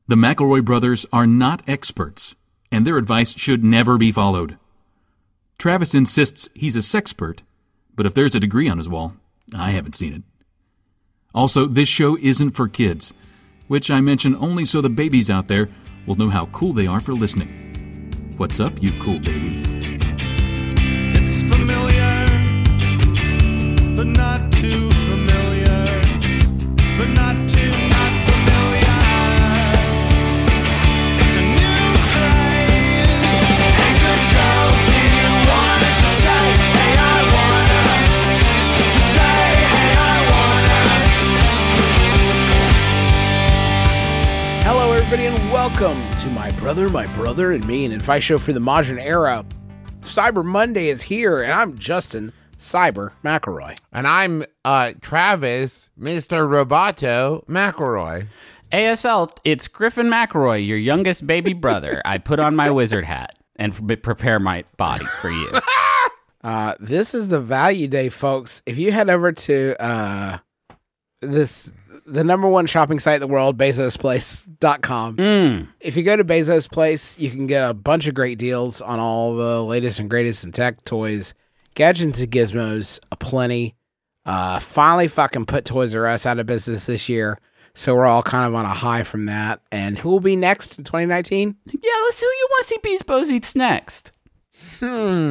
The McElroy brothers are not experts, and their advice should never be followed. Travis insists he's a sexpert, but if there's a degree on his wall, I haven't seen it. Also, this show isn't for kids, which I mention only so the babies out there will know how cool they are for listening. What's up, you cool baby? It's familiar, but not too familiar, but not too not familiar. It's a new craze. Hey, good girls, do you wanna just say, hey, I wanna? Just say, hey, I wanna. Hello, everybody, and welcome to My Brother, and Me, an advice show for the modern era. Cyber Monday is here, and I'm Justin Cyber McElroy. And I'm Travis, Mr. Roboto McElroy. ASL, it's Griffin McElroy, your youngest baby brother. I put on my wizard hat and prepare my body for you. This is the value day, folks. If you head over to the number one shopping site in the world, BezosPlace.com. If you go to Bezos Place, you can get a bunch of great deals on all the latest and greatest in tech, toys, gadgets, and gizmos, aplenty. Finally fucking put Toys R Us out of business this year, so we're all kind of on a high from that. And who will be next in 2019? Yeah, let's see who you want to see Beast Bros eats next. I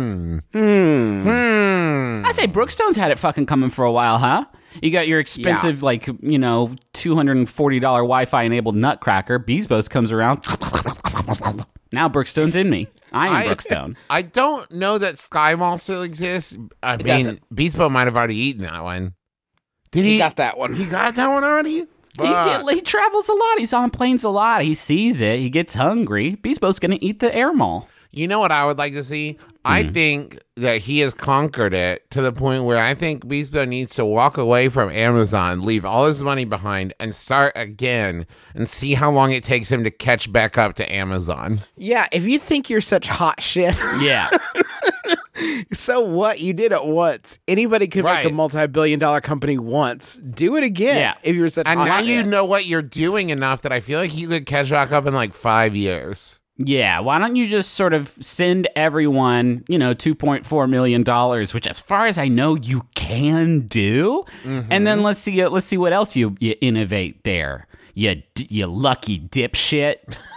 say Brookstone's had it fucking coming for a while, huh? You got your expensive, $240 Wi-Fi enabled Nutcracker. Beesbos comes around. Now Brookstone's in me. I am Brookstone. I don't know that Sky Mall still exists. I mean, doesn't. Beastbo might have already eaten that one. Did He got that one. He got that one already? He travels a lot. He's on planes a lot. He sees it. He gets hungry. Beastbo's going to eat the air mall. You know what I would like to see? I think that he has conquered it to the point where I think Beastbo needs to walk away from Amazon, leave all his money behind, and start again and see how long it takes him to catch back up to Amazon. Yeah, if you think you're such hot shit, Yeah. so what? You did it once. Anybody could make Right. a multi-billion-dollar company once. Do it again. Yeah. If you're such And hot now shit. you know what you're doing enough that I feel like you could catch back up in like 5 years. Yeah, why don't you just sort of send everyone, $2.4 million, which as far as I know, you can do. And then let's see what else you innovate there. You lucky dipshit.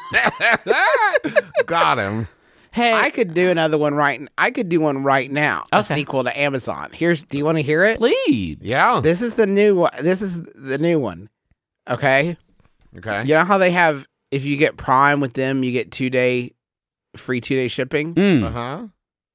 Got him. Hey, I could do another one I could do one right now. A Okay. sequel to Amazon. Do you want to hear it? please. Yeah. This is the new one. This is the new one. Okay? Okay. You know how they have, if you get Prime with them, you get free 2-day shipping? Uh-huh.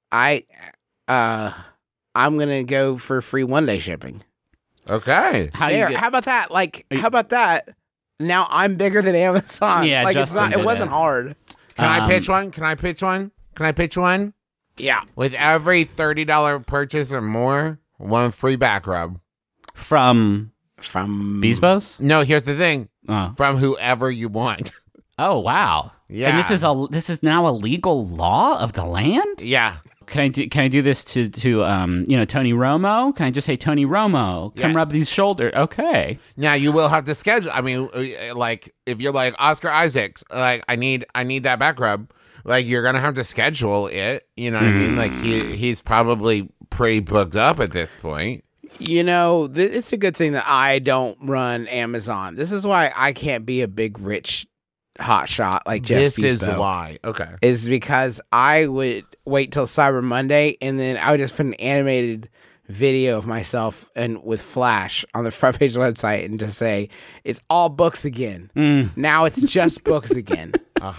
I'm going to go for free 1-day shipping. Okay. How There, you get, how about that? How about that? Now I'm bigger than Amazon. Yeah, it's Justin not. It did wasn't it. hard. Can I pitch one? Can I pitch one? Yeah. With every $30 purchase or more, one free back rub. from From Beastbos? No, here's the thing. Oh. From whoever you want. Oh, wow. Yeah. And this is now a legal law of the land? Yeah. Can I do this to Tony Romo? Can I just say Tony Romo? Come Yes. rub these shoulders. Okay. Now you will have to schedule. I mean, like if you're like Oscar Isaacs, like I need that back rub. Like you're gonna have to schedule it. You know what I mean? Like he's probably pretty booked up at this point. it's a good thing that I don't run Amazon. This is why I can't be a big rich hotshot like Jeff This is Bezos. why. Okay. Is because I would wait till Cyber Monday and then I would just put an animated video of myself and with Flash on the front page of the website and just say it's all books again. Now it's just books again.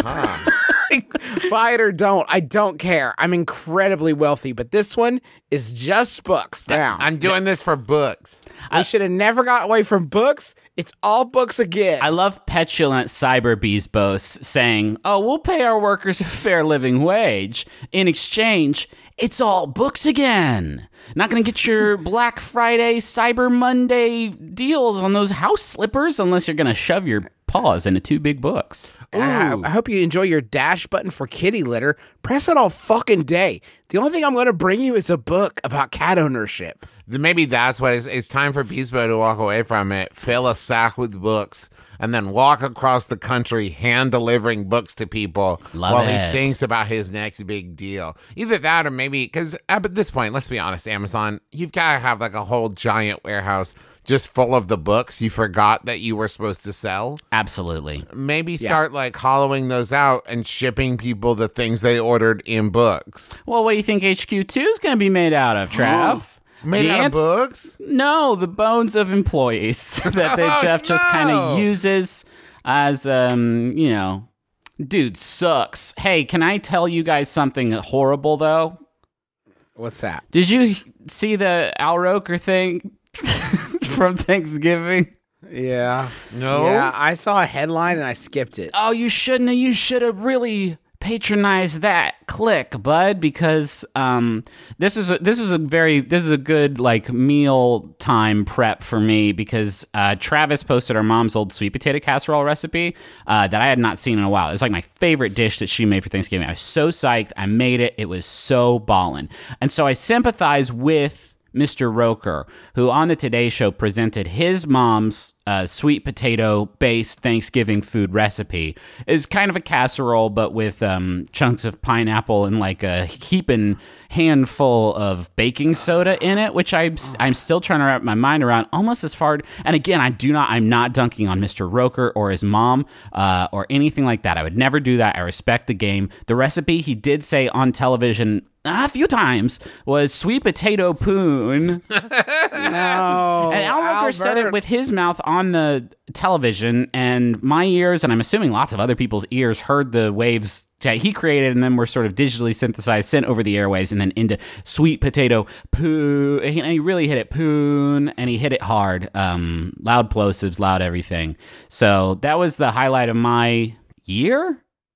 Buy it or don't. I don't care. I'm incredibly wealthy, but this one is just books now. I'm doing this for books. We should have never got away from books. It's all books again. I love petulant cyber Beastbos saying, "Oh, we'll pay our workers a fair living wage. In exchange, it's all books again. Not going to get your Black Friday, Cyber Monday deals on those house slippers unless you're going to shove your paws into 2 big books." I hope you enjoy your dash button for kitty litter. Press it all fucking day. The only thing I'm going to bring you is a book about cat ownership. Maybe that's what it's time for Beast Boy to walk away from it, fill a sack with books, and then walk across the country hand delivering books to people Love while it. he thinks about his next big deal. Either that or maybe, because at this point, let's be honest, Amazon, you've got to have like a whole giant warehouse just full of the books you forgot that you were supposed to sell. Absolutely. Maybe start like hollowing those out and shipping people the things they ordered in books. Well, what do you think HQ2 is going to be made out of, Trav? Made The out of ans- books? No, the bones of employees that Jeff just kind no. of uses as, dude sucks. Hey, can I tell you guys something horrible, though? What's that? Did you see the Al Roker thing from Thanksgiving? Yeah. No? Yeah, I saw a headline and I skipped it. Oh, you shouldn't have. You should have really patronized that click, bud, because this is a good like meal time prep for me, because Travis posted our mom's old sweet potato casserole recipe that I had not seen in a while. It was like my favorite dish that she made for Thanksgiving. I was so psyched. I made it. It was so ballin'. And so I sympathize with Mr. Roker, who on the Today Show presented his mom's sweet potato-based Thanksgiving food recipe. Is kind of a casserole, but with chunks of pineapple and like a heaping handful of baking soda in it, which I'm still trying to wrap my mind around. Almost as far. And again, I'm not dunking on Mr. Roker or his mom or anything like that. I would never do that. I respect the game. The recipe he did say on television a few times was sweet potato poon. No. And Al Roker said it with his mouth on the television, and my ears, and I'm assuming lots of other people's ears, heard the waves that he created, and then were sort of digitally synthesized, sent over the airwaves, and then into sweet potato poo. And he really hit it poon, and he hit it hard. Loud plosives, loud everything. So that was the highlight of my year.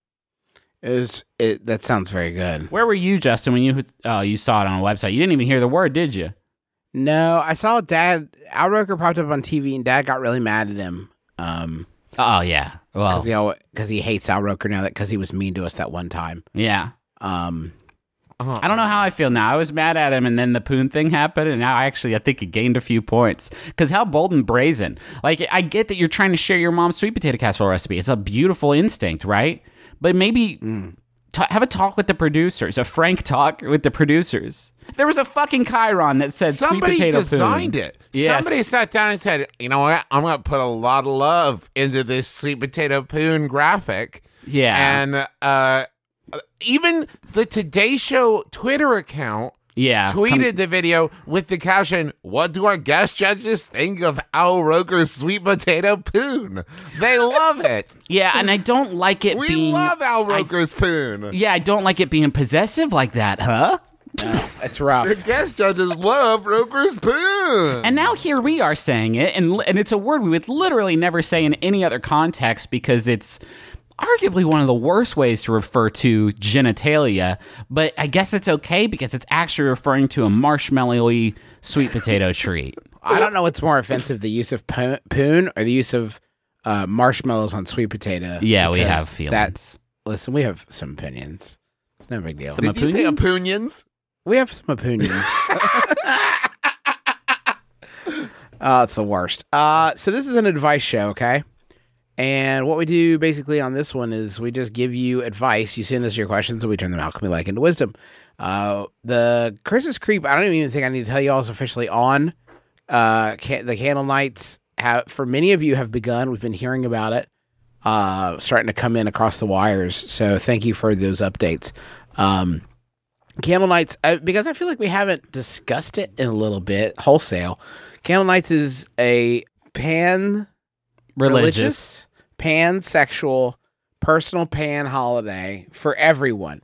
That sounds very good. Where were you, Justin, when you saw it on a website? You didn't even hear the word, did you? No, I saw Dad. Al Roker popped up on TV, and Dad got really mad at him. Oh, yeah. Well, Because he hates Al Roker now because he was mean to us that one time. yeah. Uh, I don't know how I feel now. I was mad at him, and then the poon thing happened, and now I think he gained a few points. Because how bold and brazen. Like, I get that you're trying to share your mom's sweet potato casserole recipe. It's a beautiful instinct, right? But maybe have a talk with the producers, a frank talk with the producers. There was a fucking chyron that said Somebody sweet potato designed poon. it. Yes. Somebody sat down and said, you know what? I'm going to put a lot of love into this sweet potato poon graphic. Yeah. And even the Today Show Twitter account Yeah. tweeted the video with the caption, "What do our guest judges think of Al Roker's sweet potato poon?" They love it. Yeah, and I don't like it We being... love Al Roker's poon. Yeah, I don't like it being possessive like that, huh? It's rough. The guest judges love Roker's poon. And now here we are saying it, and it's a word we would literally never say in any other context because it's arguably one of the worst ways to refer to genitalia, but I guess it's okay because it's actually referring to a marshmallowy sweet potato treat. I don't know what's more offensive, the use of poon or the use of marshmallows on sweet potato. Yeah, we because have feelings. Listen, we have some opinions. It's no big deal. Some Did you say opinions? opinions? We have some opinions. Oh, it's the worst. So this is an advice show, okay? And what we do basically on this one is we just give you advice. You send us your questions and we turn them alchemy like into wisdom. The Christmas creep, I don't even think I need to tell you all, is officially on. The candle nights for many of you have begun. We've been hearing about it. Starting to come in across the wires. So thank you for those updates. Candle nights, because I feel like we haven't discussed it in a little bit wholesale. Candle nights is a religious, pansexual, personal pan holiday for everyone.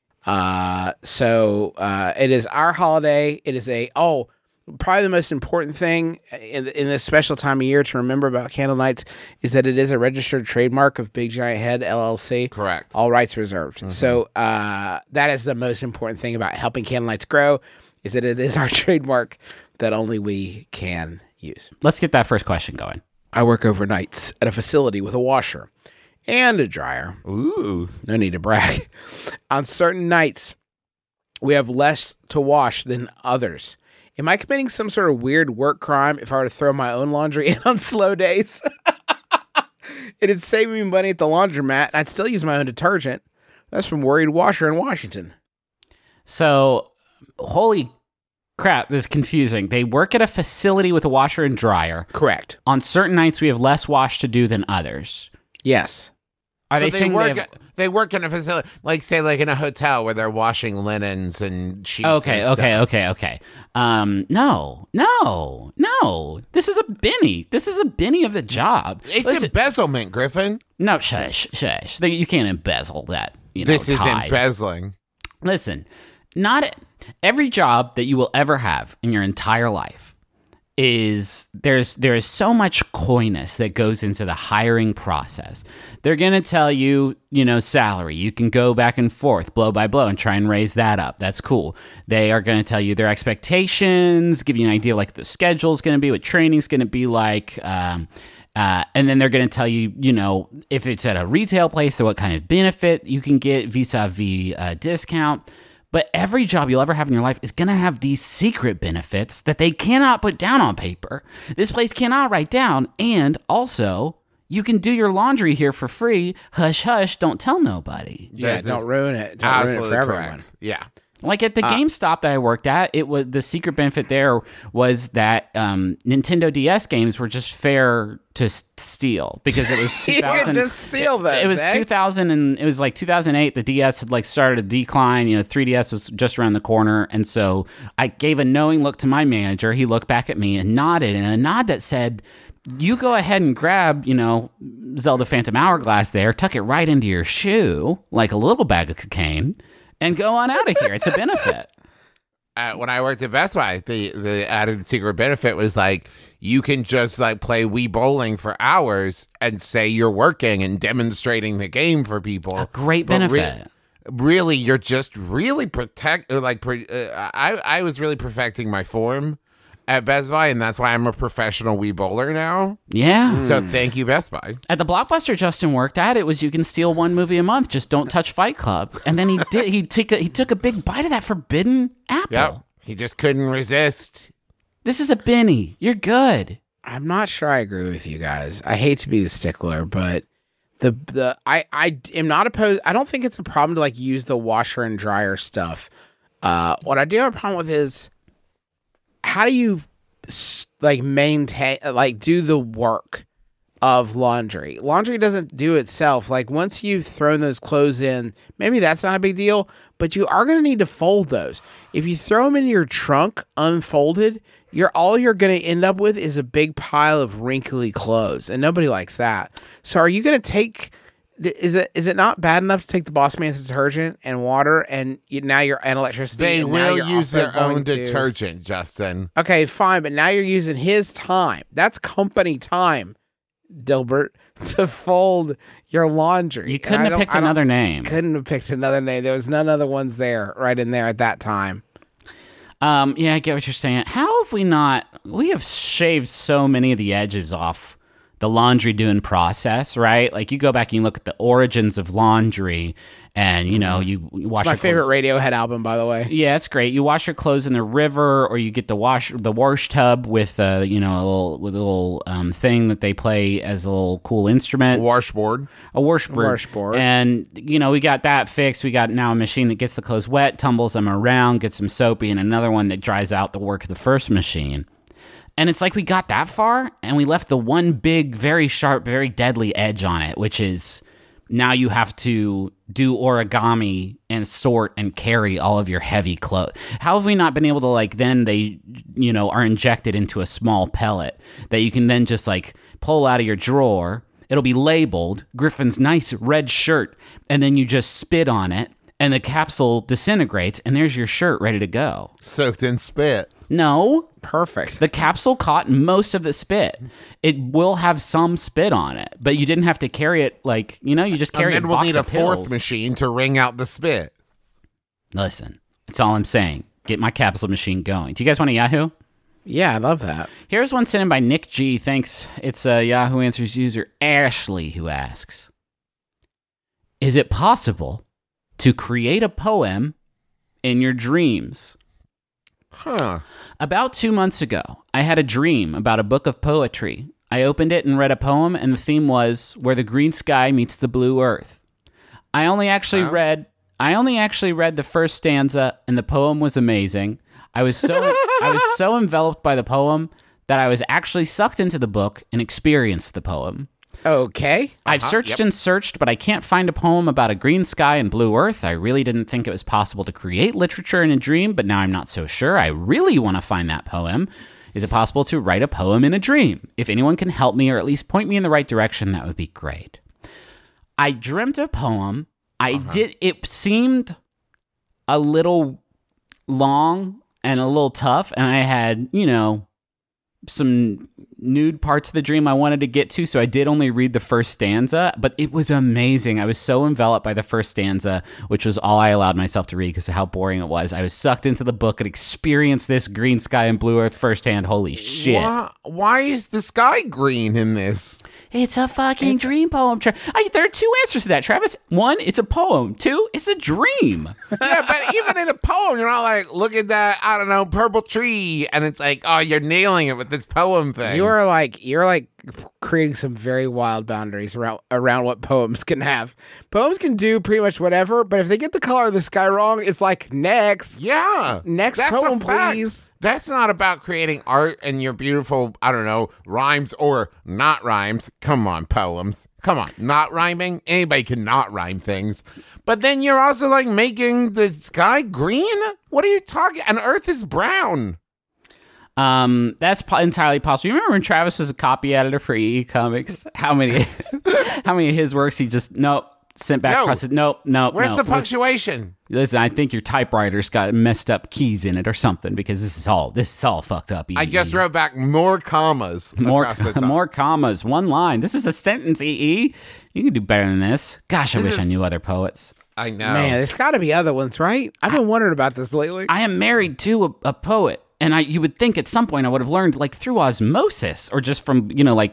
So it is our holiday. It is probably the most important thing in this special time of year to remember about candle nights is that it is a registered trademark of Big Giant Head LLC. Correct. All rights reserved. Mm-hmm. So that is the most important thing about helping candle nights grow is that it is our trademark that only we can use. Let's get that first question going. I work overnights at a facility with a washer and a dryer. Ooh. No need to brag. On certain nights, we have less to wash than others. Am I committing some sort of weird work crime if I were to throw my own laundry in on slow days? It'd save me money at the laundromat, and I'd still use my own detergent. That's from Worried Washer in Washington. So, holy crap, this is confusing. They work at a facility with a washer and dryer. Correct. On certain nights, we have less wash to do than others. Yes. Are they So saying they work in a facility, like say, like in a hotel where they're washing linens and sheets. Okay. No. This is a Benny. This is a Benny of the job. It's embezzlement, Griffin. No, shush. You can't embezzle that. This is tide. embezzling. Listen, not every job that you will ever have in your entire life there is so much coyness that goes into the hiring process. They're going to tell you, salary. You can go back and forth, blow by blow, and try and raise that up. That's cool. They are going to tell you their expectations, give you an idea like the schedule's going to be, what training's going to be like. And then they're going to tell you, if it's at a retail place, what kind of benefit you can get vis-a-vis discount. But every job you'll ever have in your life is going to have these secret benefits that they cannot put down on paper. This place cannot write down. And also, you can do your laundry here for free. Hush, hush, don't tell nobody. Yeah, don't ruin it. Don't ruin it for everyone. Yeah. Like at the GameStop that I worked at, it was the secret benefit there was that Nintendo DS games were just fair to steal because it was 2000. You could just steal those. It was 2000 and it was like 2008. The DS had started a decline. 3DS was just around the corner, and so I gave a knowing look to my manager. He looked back at me and nodded, and a nod that said, "You go ahead and grab, Zelda Phantom Hourglass there, tuck it right into your shoe like a little bag of cocaine." And go on out of here. It's a benefit. When I worked at Best Buy, the added secret benefit was you can just play Wii Bowling for hours and say you're working and demonstrating the game for people. A great benefit. Really, you're just really I was really perfecting my form at Best Buy, and that's why I'm a professional Wii Bowler now. Yeah. So thank you, Best Buy. At the Blockbuster Justin worked at, it was you can steal one movie a month, just don't touch Fight Club. And then he did. He took a big bite of that forbidden apple. Yep. He just couldn't resist. This is a Benny. You're good. I'm not sure I agree with you guys. I hate to be the stickler, but I am not opposed. I don't think it's a problem to use the washer and dryer stuff. What I do have a problem with is, how do you maintain, do the work of laundry? Laundry doesn't do itself. Once you've thrown those clothes in, maybe that's not a big deal, but you are going to need to fold those. If you throw them in your trunk unfolded, all you're going to end up with is a big pile of wrinkly clothes, and nobody likes that. So are you going to take... Is it not bad enough to take the Boss Man's detergent and water and now you're and electricity? They and will now you're use also their own going to- detergent, Justin. Okay, fine, but now you're using his time. That's company time, Dilbert, to fold your laundry. You couldn't have picked another name. Couldn't have picked another name. There was none other ones there, right in there at that time. Yeah, I get what you're saying. How have we not? We have shaved so many of the edges off the laundry doing process, right? You go back and you look at the origins of laundry, and you wash. It's my your favorite clothes. Radiohead album, by the way. Yeah, it's great. You wash your clothes in the river, or you get the wash tub with a little thing that they play as a little cool instrument. Washboard. A washboard. And we got that fixed. We got now a machine that gets the clothes wet, tumbles them around, gets them soapy, and another one that dries out the work of the first machine. And it's we got that far, and we left the one big, very sharp, very deadly edge on it, which is now you have to do origami and sort and carry all of your heavy clothes. How have we not been able to, then they, are injected into a small pellet that you can then just, pull out of your drawer. It'll be labeled Griffin's nice red shirt, and then you just spit on it, and the capsule disintegrates, and there's your shirt ready to go. Soaked in spit. No. Perfect. The capsule caught most of the spit. It will have some spit on it, but you didn't have to carry it you just carry and then a we'll box need of a fourth pills. machine to wring out the spit. Listen, that's all I'm saying. Get my capsule machine going. Do you guys want a Yahoo? Yeah, I love that. Here's one sent in by Nick G. Thanks. It's a Yahoo Answers user, Ashley, who asks, is it possible to create a poem in your dreams. Huh. About 2 months ago, I had a dream about a book of poetry. I opened it and read a poem, and the theme was Where the Green Sky Meets the Blue Earth. I only actually read the first stanza, and the poem was amazing. I was so enveloped by the poem that I was actually sucked into the book and experienced the poem. Okay. I've searched and searched, but I can't find a poem about a green sky and blue earth. I really didn't think it was possible to create literature in a dream, but now I'm not so sure. I really want to find that poem. Is it possible to write a poem in a dream? If anyone can help me or at least point me in the right direction, that would be great. I dreamt a poem. It seemed a little long and a little tough, and I had, some nude parts of the dream I wanted to get to, so I did only read the first stanza, but it was amazing. I was so enveloped by the first stanza, which was all I allowed myself to read because of how boring it was. I was sucked into the book and experienced this green sky and blue earth firsthand. Holy shit. Why is the sky green in this? It's a fucking dream poem. There are two answers to that, Travis. One, it's a poem. Two, it's a dream. Yeah, but even in a poem, you're not like, look at that, I don't know, purple tree, and it's like, oh, you're nailing it with this poem thing. You're like creating some very wild boundaries around what poems can have. Poems can do pretty much whatever, but if they get the color of the sky wrong, it's like next. Yeah. Next That's poem, a fact. please. That's not about creating art and your beautiful, I don't know, rhymes or not rhymes. Come on, poems. Come on, not rhyming. Anybody can not rhyme things. But then you're also like making the sky green? What are you talking? And Earth is brown. That's entirely possible. You remember when Travis was a copy editor for EE Comics? How many of his works he just sent back across it? Nope. Where's the punctuation? Listen, I think your typewriter's got messed up keys in it or something because this is all fucked up. I just wrote back more commas. across the top. More commas, one line. This is a sentence, EE. You can do better than this. Gosh, I wish I knew other poets. I know. Man, there's got to be other ones, right? I've been wondering about this lately. I am married to a poet, and you would think at some point I would have learned like through osmosis or just from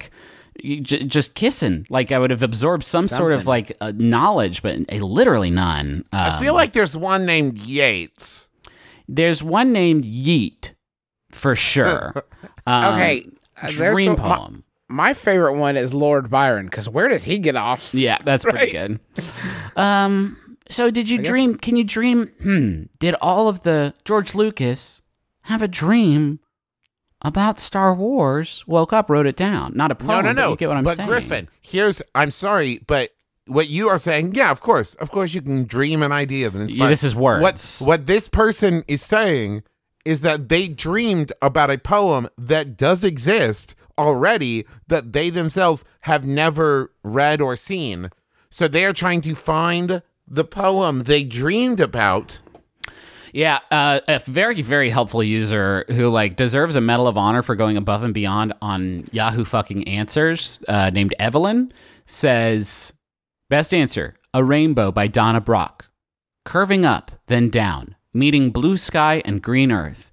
just kissing. Like I would have absorbed some sort of like knowledge, but literally none. I feel like there's one named Yates. There's one named Yeat for sure. Okay, Dream poem. My favorite one is Lord Byron, because where does he get off? Yeah, that's pretty good. So did you dream? Can you dream? Did all of the George Lucas have a dream about Star Wars? Woke up, wrote it down. Not a poem. No. But you get what I'm but saying. Griffin, I'm sorry, but what you are saying, yeah, of course you can dream an idea that inspires. Yeah, this is words. What this person is saying is that they dreamed about a poem that does exist already that they themselves have never read or seen. So they are trying to find the poem they dreamed about. Yeah, a very, very helpful user who deserves a Medal of Honor for going above and beyond on Yahoo fucking Answers, named Evelyn, says, best answer, A Rainbow by Donna Brock. Curving up, then down, meeting blue sky and green earth.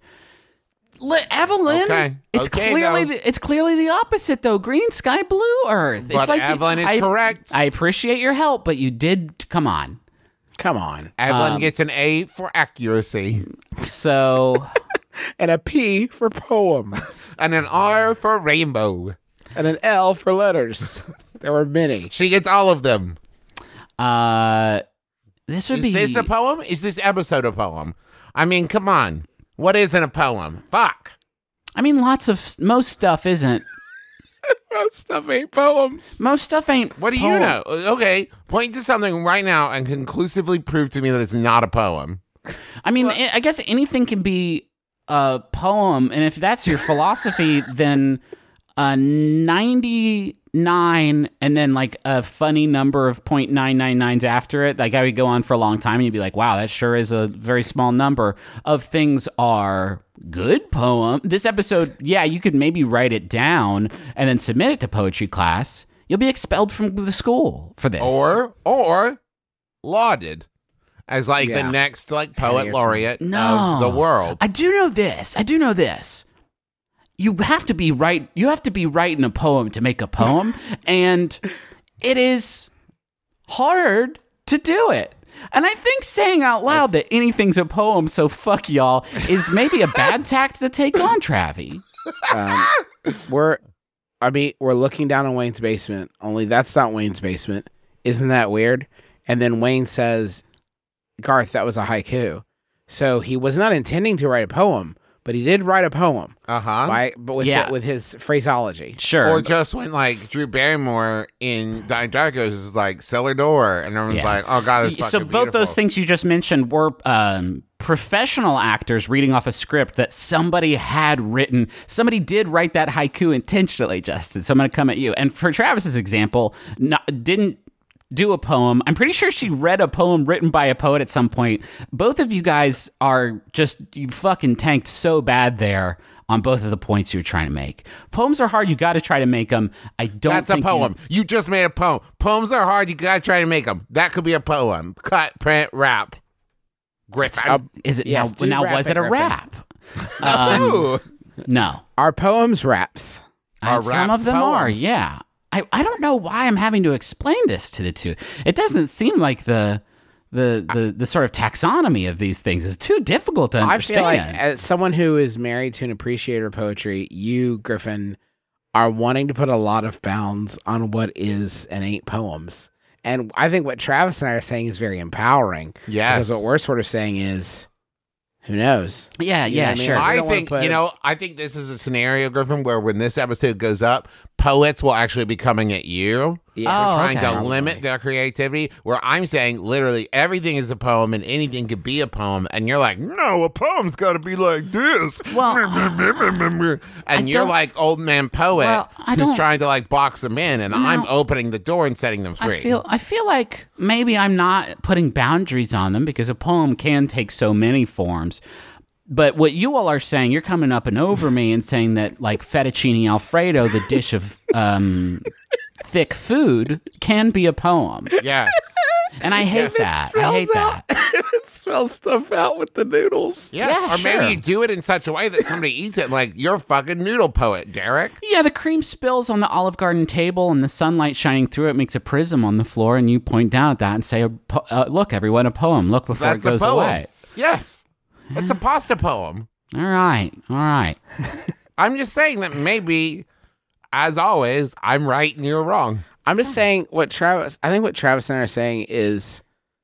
Evelyn, Okay. It's clearly the opposite though. Green sky, blue earth. But Evelyn is correct. I appreciate your help, but you did. Come on. Evelyn gets an A for accuracy. So, And a P for poem. And an R for rainbow. And an L for letters. There were many. She gets all of them. this would Is be this a poem? Is this episode a poem? I mean, come on. What isn't a poem? Fuck. I mean, most stuff isn't. Most stuff ain't poems. Most stuff ain't. What do you know? Okay, point to something right now and conclusively prove to me that it's not a poem. I mean, I guess anything can be a poem, and if that's your philosophy, then 99 and then a funny number of 0.999s after it. I would go on for a long time, and you'd be like, "Wow, that sure is a very small number of things are good poem." This episode, yeah, you could maybe write it down and then submit it to poetry class. You'll be expelled from the school for this, Or lauded as the next poet laureate of the world. I do know this. You have to be right. You have to be writing a poem to make a poem, and it is hard to do it. And I think saying out loud that anything's a poem, so fuck y'all, is maybe a bad tact to take on, Travi. We're looking down on Wayne's basement, only that's not Wayne's basement. Isn't that weird? And then Wayne says, Garth, that was a haiku. So he was not intending to write a poem, but he did write a poem. But with his phraseology. Sure. Or just when like Drew Barrymore in Donnie Darko's is like cellar door, and everyone's like, "Oh God, it's fucking so both beautiful." those things you just mentioned were professional actors reading off a script that somebody had written. Somebody did write that haiku intentionally, Justin. So I'm going to come at you. And for Travis's example, didn't do a poem. I'm pretty sure she read a poem written by a poet at some point. Both of you guys are just, you fucking tanked so bad there on both of the points you're trying to make. Poems are hard. You got to try to make them. I don't That's think a poem. You just made a poem. Poems are hard. You gotta try to make them. That could be a poem. Cut, print, rap. Griffin. Is it Yes, now? do rap Was it it, a Griffin. rap? Ooh. No. Are poems raps? Are Some raps of them are. poems? Yeah. I don't know why I'm having to explain this to the two. It doesn't seem like the sort of taxonomy of these things is too difficult to I understand. feel like as someone who is married to an appreciator of poetry, you, Griffin, are wanting to put a lot of bounds on what is and ain't poems. And I think what Travis and I are saying is very empowering. Yes. Because what we're sort of saying is, who knows? yeah, You know what I mean? sure. We I don't wanna think put- I think this is a scenario, Griffin, where when this episode goes up, poets will actually be coming at you. Yeah. Oh, Trying okay. to limit their creativity, where I'm saying literally everything is a poem and anything could be a poem, and you're like, no, a poem's got to be like this. Well, and you're don't- like old man poet Well, I who's don't- trying to like box them in, and I'm opening the door and setting them free. I feel like maybe I'm not putting boundaries on them because a poem can take so many forms. But what you all are saying, you're coming up and over me and saying that like fettuccine alfredo, the dish of thick food, can be a poem. Yes. And I hate that. I hate that. It smells stuff out with the noodles. Yes. Yeah, or maybe sure. you do it in such a way that somebody eats it like you're a fucking noodle poet, Derek. Yeah, the cream spills on the Olive Garden table and the sunlight shining through it makes a prism on the floor, and you point down at that and say, look, everyone, a poem. Look before That's it goes a poem. away. Yes. It's a pasta poem. All right. I'm just saying that maybe, as always, I'm right and you're wrong. I'm just saying I think what Travis and I are saying is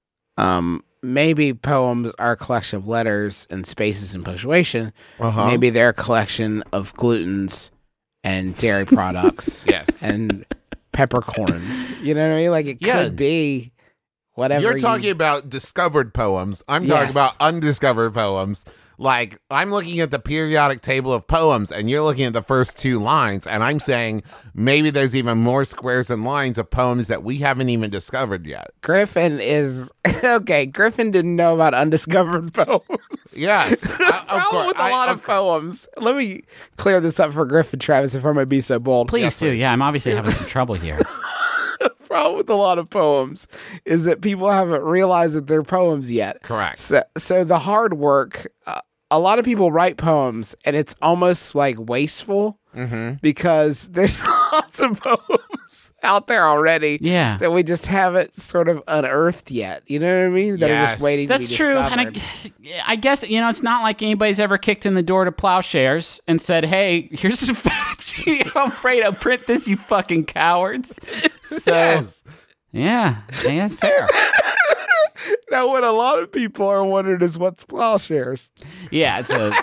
maybe poems are a collection of letters and spaces and punctuation. Maybe they're a collection of glutens and dairy products. Yes. And peppercorns. You know what I mean? Like it Yeah. could be whatever. You're talking about discovered poems. I'm talking Yes. about undiscovered poems. Like, I'm looking at the periodic table of poems, and you're looking at the first two lines, and I'm saying maybe there's even more squares and lines of poems that we haven't even discovered yet. Griffin is okay. Griffin didn't know about undiscovered poems. Yes. of Problem course. with a lot of poems. Let me clear this up for Griffin, Travis, if I might be so bold. Please do. Yeah, I'm obviously having some trouble here. Problem with a lot of poems is that people haven't realized that they're poems yet. Correct. So the hard work, a lot of people write poems and it's almost like wasteful because there's lots of poems out there already Yeah. that we just haven't sort of unearthed yet. You know what I mean? That are Yes. just waiting That's to be true. discovered. And I guess, it's not like anybody's ever kicked in the door to Plowshares and said, hey, here's some fettuccine Alfredo. Print this, you fucking cowards. So, Yes. yeah, that's fair. Now, what a lot of people are wondering is what's plowshares. Yeah, it's a...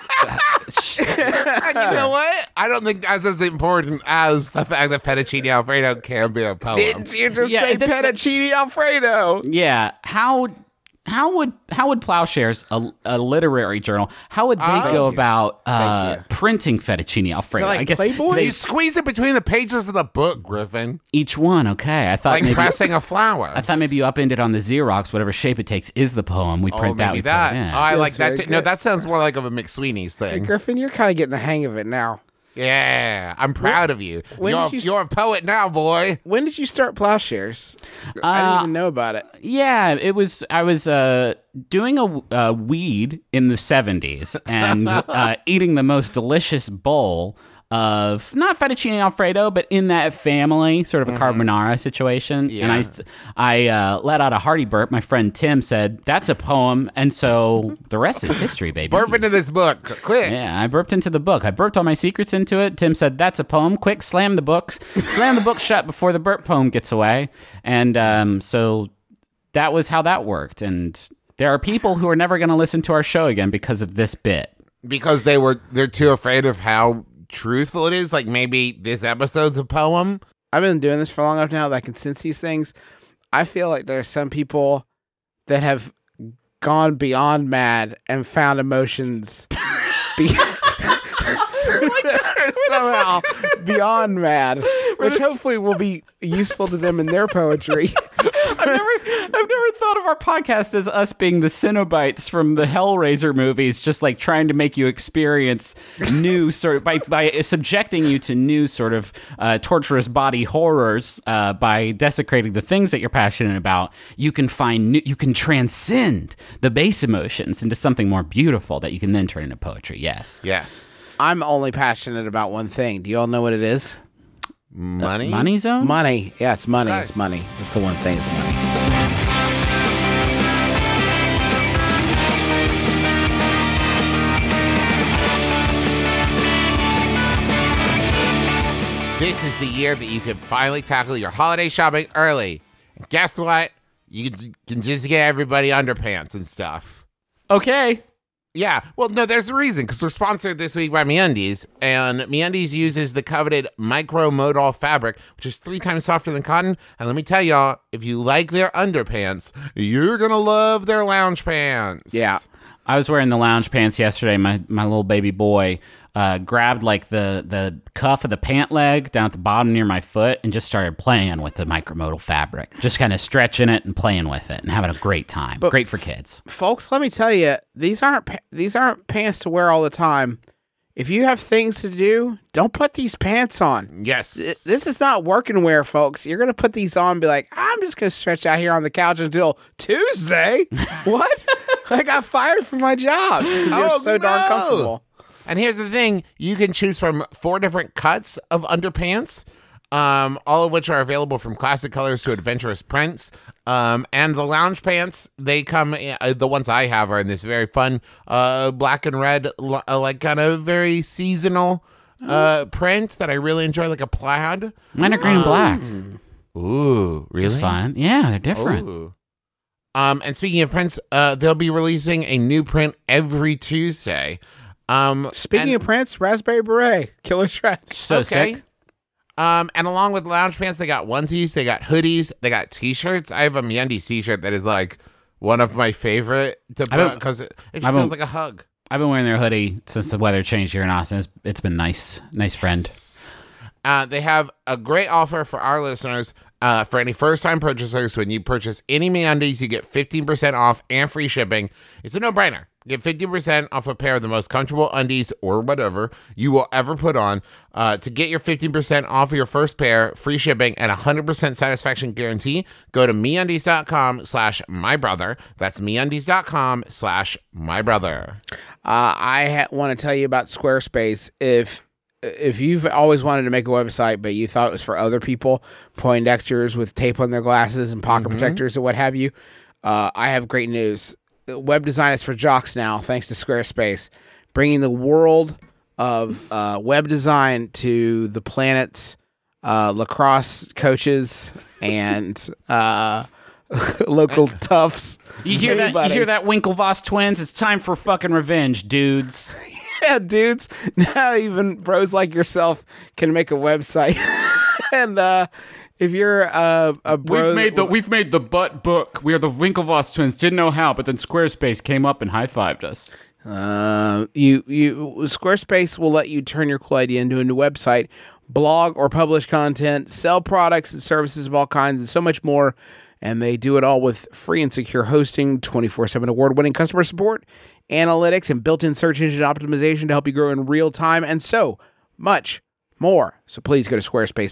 And you know what? I don't think that's as important as the fact that fettuccine Alfredo can be a poem. Did you just Yeah, say that's the- fettuccine Alfredo? Yeah, how would Plowshares, a literary journal, how would they go about printing fettuccine Alfredo? like I guess Playboy? You squeeze it between the pages of the book, Griffin, each one. Okay, I thought like maybe pressing a flower. I thought maybe you upended on the Xerox, whatever shape it takes is the poem. We print that. maybe We that. put it in. Oh, I like That's that. very No, good. that sounds more like of a McSweeney's Hey, thing. Griffin, you're kind of getting the hang of it now. Yeah, I'm proud of you. when You're, did you- you're a poet now, boy. When did you start plowshares? I didn't even know about it. Yeah, I was doing a weed in the 70s and eating the most delicious bowl of not fettuccine Alfredo, but in that family, sort of a carbonara situation. Yeah. And I let out a hearty burp. My friend Tim said, "That's a poem," and so the rest is history, baby. Burp into this book, quick. Yeah, I burped into the book. I burped all my secrets into it. Tim said, "That's a poem. Quick, slam the books. Slam the book shut before the burp poem gets away." And so that was how that worked. And there are people who are never going to listen to our show again because of this bit. Because they're too afraid of how truthful it is. Like maybe this episode's a poem. I've been doing this for long enough now that I can sense these things. I feel like there are some people that have gone beyond mad and found emotions somehow beyond mad, which hopefully will be useful to them in their poetry. I've never thought of our podcast as us being the Cenobites from the Hellraiser movies, just like trying to make you experience new sort of by subjecting you to new sort of torturous body horrors by desecrating the things that you're passionate about. You can you can transcend the base emotions into something more beautiful that you can then turn into poetry. Yes. I'm only passionate about one thing. Do you all know what it is? Money? Money Zone? Money. Yeah, it's money. Right. It's money. It's the one thing. It's money. This is the year that you can finally tackle your holiday shopping early. And guess what? You can just get everybody underpants and stuff. Okay. Yeah, well, no, there's a reason, because we're sponsored this week by MeUndies, and MeUndies uses the coveted micromodal fabric, which is 3 times softer than cotton, and let me tell y'all, if you like their underpants, you're gonna love their lounge pants. Yeah. I was wearing the lounge pants yesterday. My little baby boy grabbed like the cuff of the pant leg down at the bottom near my foot and just started playing with the micromodal fabric, just kind of stretching it and playing with it and having a great time. Great for kids. Folks, let me tell you, these aren't pants to wear all the time. If you have things to do, don't put these pants on. Yes. This is not working wear, folks. You're going to put these on and be like, I'm just going to stretch out here on the couch until Tuesday. What? I got fired from my job because you're so darn comfortable. And here's the thing, you can choose from 4 different cuts of underpants, all of which are available from classic colors to adventurous prints. And the lounge pants, they come, the ones I have are in this very fun black and red, like kind of very seasonal print that I really enjoy, like a plaid. Mine are green and black. Ooh, really? It's fun. Yeah, they're different. Ooh. And speaking of prints, they'll be releasing a new print every Tuesday. Speaking of prints, Raspberry Beret, Killer Trash. So sick. And along with lounge pants, they got onesies, they got hoodies, they got t-shirts. I have a MeUndies t-shirt that is like one of my favorite to put because it feels like a hug. I've been wearing their hoodie since the weather changed here in Austin. It's been nice friend. They have a great offer for our listeners. For any first-time purchasers, when you purchase any MeUndies, you get 15% off and free shipping. It's a no-brainer. Get 50% off a pair of the most comfortable undies or whatever you will ever put on. To get your 15% off of your first pair, free shipping, and 100% satisfaction guarantee, go to MeUndies.com/mybrother. That's MeUndies.com/mybrother. I want to tell you about Squarespace. If you've always wanted to make a website, but you thought it was for other people, Poindexters with tape on their glasses and pocket protectors and what have you, I have great news. Web design is for jocks now, thanks to Squarespace, bringing the world of web design to the planet's lacrosse coaches and local toughs. You hear that? Anybody. You hear that, Winklevoss twins? It's time for fucking revenge, dudes. Yeah, dudes. Now even bros like yourself can make a website. And if you're a bro, We've made the butt book. We are the Winklevoss twins. Didn't know how, but then Squarespace came up and high-fived us. Squarespace will let you turn your cool idea into a new website, blog or publish content, sell products and services of all kinds, and so much more. And they do it all with free and secure hosting, 24/7 award-winning customer support, analytics, and built-in search engine optimization to help you grow in real time, and so much more. So please go to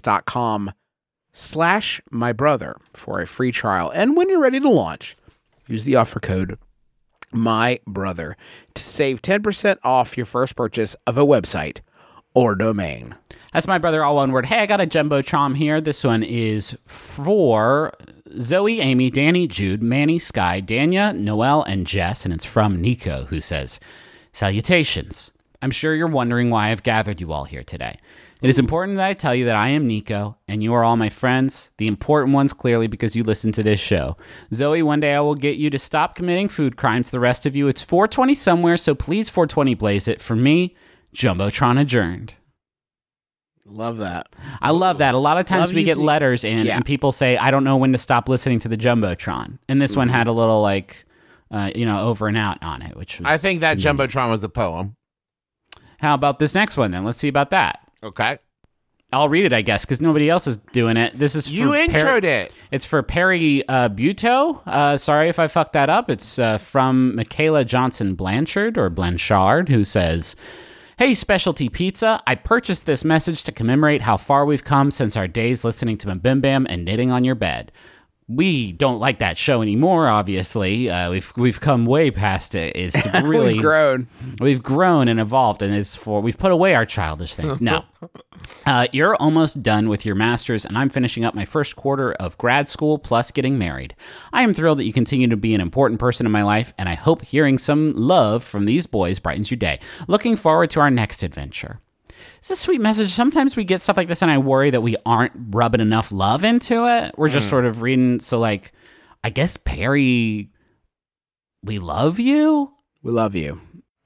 squarespace.com/mybrother for a free trial. And when you're ready to launch, use the offer code MYBROTHER to save 10% off your first purchase of a website or domain. That's my brother, all one word. Hey, I got a Jumbotron here. This one is for Zoe, Amy, Danny, Jude, Manny, Sky, Danya, Noelle, and Jess, and it's from Nico, who says, Salutations. I'm sure you're wondering why I've gathered you all here today. It is important that I tell you that I am Nico, and you are all my friends, the important ones clearly because you listen to this show. Zoe, one day I will get you to stop committing food crimes. The rest of you, it's 420 somewhere, so please 420 blaze it. For me, Jumbotron adjourned. Love that. I love that. A lot of times Love we get using- letters in and people say, I don't know when to stop listening to the Jumbotron. And this one had a little over and out on it, which was... I think that Jumbotron was a poem. How about this next one then? Let's see about that. Okay. I'll read it, I guess, because nobody else is doing it. This is You for introed it. It's for Perry Buteau. Sorry if I fucked that up. It's from Michaela Johnson Blanchard, who says... Hey, Specialty Pizza, I purchased this message to commemorate how far we've come since our days listening to Bim Bam and knitting on your bed. We don't like that show anymore, obviously. We've come way past it. It's really... We've grown and evolved, and we've put away our childish things. No. You're almost done with your master's, and I'm finishing up my first quarter of grad school plus getting married. I am thrilled that you continue to be an important person in my life, and I hope hearing some love from these boys brightens your day. Looking forward to our next adventure. It's a sweet message. Sometimes we get stuff like this, and I worry that we aren't rubbing enough love into it. We're just sort of reading. So, I guess, Perry, we love you. We love you.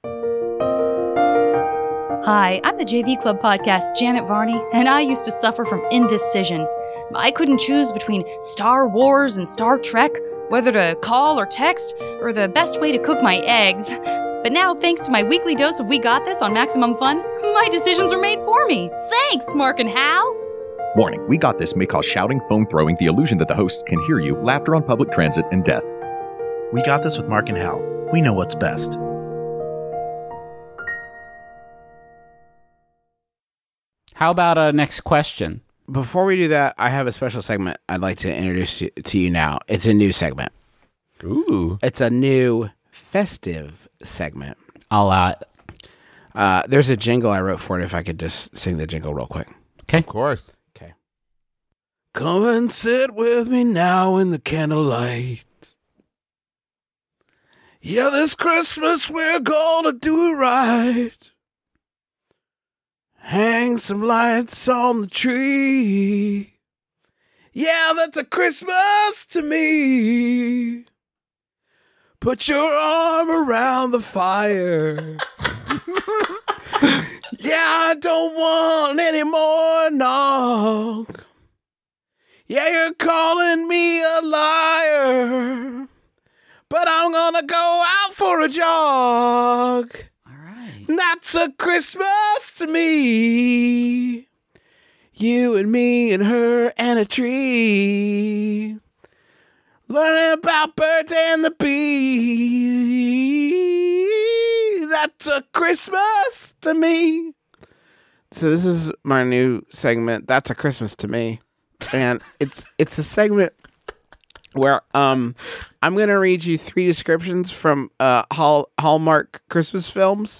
Hi, I'm the JV Club podcast, Janet Varney, and I used to suffer from indecision. I couldn't choose between Star Wars and Star Trek, whether to call or text, or the best way to cook my eggs. But now, thanks to my weekly dose of We Got This on Maximum Fun, my decisions are made for me. Thanks, Mark and Hal. Warning, We Got This may cause shouting, phone throwing, the illusion that the hosts can hear you, laughter on public transit, and death. We got this with Mark and Hal. We know what's best. How about next question? Before we do that, I have a special segment I'd like to introduce to you now. It's a new segment. Ooh. It's a new festive segment. There's a jingle I wrote for it, if I could just sing the jingle real quick. Okay. Of course. Okay. Come and sit with me now in the candlelight. Yeah, this Christmas we're gonna do it right. Hang some lights on the tree. Yeah, that's a Christmas to me. Put your arm around the fire. Yeah, I don't want any more knock. Yeah, you're calling me a liar. But I'm gonna go out for a jog. All right. That's a Christmas to me. You and me and her and a tree. Learning about birds and the bee. That's a Christmas to me. So this is my new segment. That's a Christmas to me. And it's a segment where I'm going to read you 3 descriptions from Hallmark Christmas films.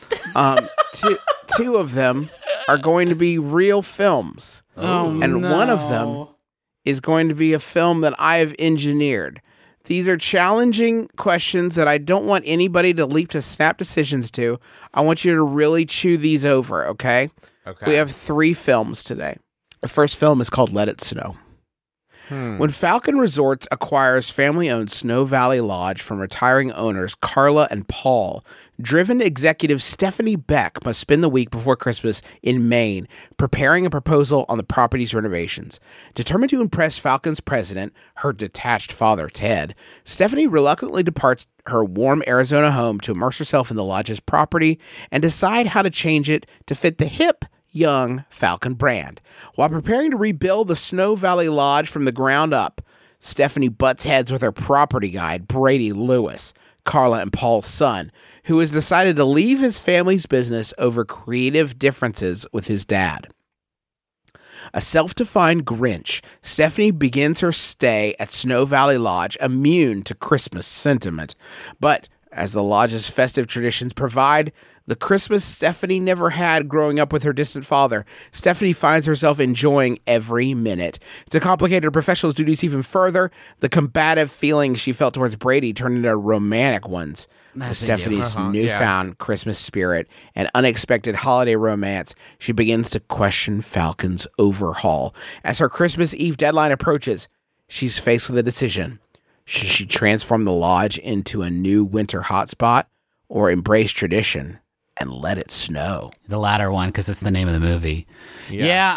Two of them are going to be real films. And one of them is going to be a film that I have engineered. These are challenging questions that I don't want anybody to leap to snap decisions to. I want you to really chew these over, okay? Okay. We have 3 films today. The first film is called Let It Snow. When Falcon Resorts acquires family-owned Snow Valley Lodge from retiring owners Carla and Paul, driven executive Stephanie Beck must spend the week before Christmas in Maine, preparing a proposal on the property's renovations. Determined to impress Falcon's president, her detached father, Ted, Stephanie reluctantly departs her warm Arizona home to immerse herself in the lodge's property and decide how to change it to fit the hip, young Falcon brand. While preparing to rebuild the Snow Valley Lodge from the ground up, Stephanie butts heads with her property guide, Brady Lewis, Carla and Paul's son, who has decided to leave his family's business over creative differences with his dad. A self-defined Grinch, Stephanie begins her stay at Snow Valley Lodge immune to Christmas sentiment, but as the lodge's festive traditions provide the Christmas Stephanie never had growing up with her distant father. Stephanie finds herself enjoying every minute. To complicate her professional duties even further, the combative feelings she felt towards Brady turned into romantic ones. With Stephanie's newfound Christmas spirit and unexpected holiday romance, she begins to question Falcon's overhaul. As her Christmas Eve deadline approaches, she's faced with a decision. Should she transform the lodge into a new winter hotspot or embrace tradition and let it snow? The latter one, because it's the name of the movie. Yeah.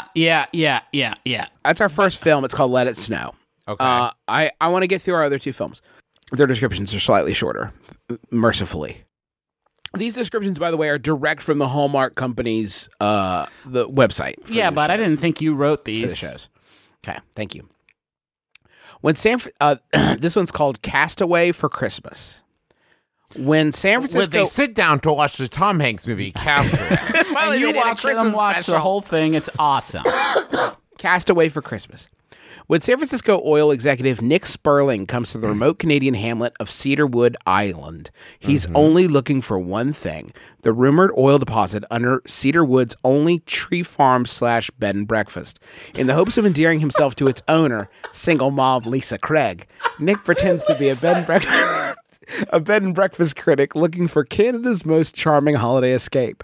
That's our first film. It's called Let It Snow. Okay. I want to get through our other two films. Their descriptions are slightly shorter, mercifully. These descriptions, by the way, are direct from the Hallmark Company's the website. Yeah, but I didn't think you wrote For these. the shows. Okay, thank you. When this one's called Castaway for Christmas. When San When Francisco, they sit down to watch the Tom Hanks movie Castaway. And you watch them watch the whole thing. It's awesome. Castaway for Christmas. When San Francisco oil executive Nick Sperling comes to the remote Canadian hamlet of Cedarwood Island, he's only looking for one thing: the rumored oil deposit under Cedarwood's only tree farm / bed and breakfast. In the hopes of endearing himself to its owner, single mom Lisa Craig, Nick pretends to be a bed and breakfast critic looking for Canada's most charming holiday escape.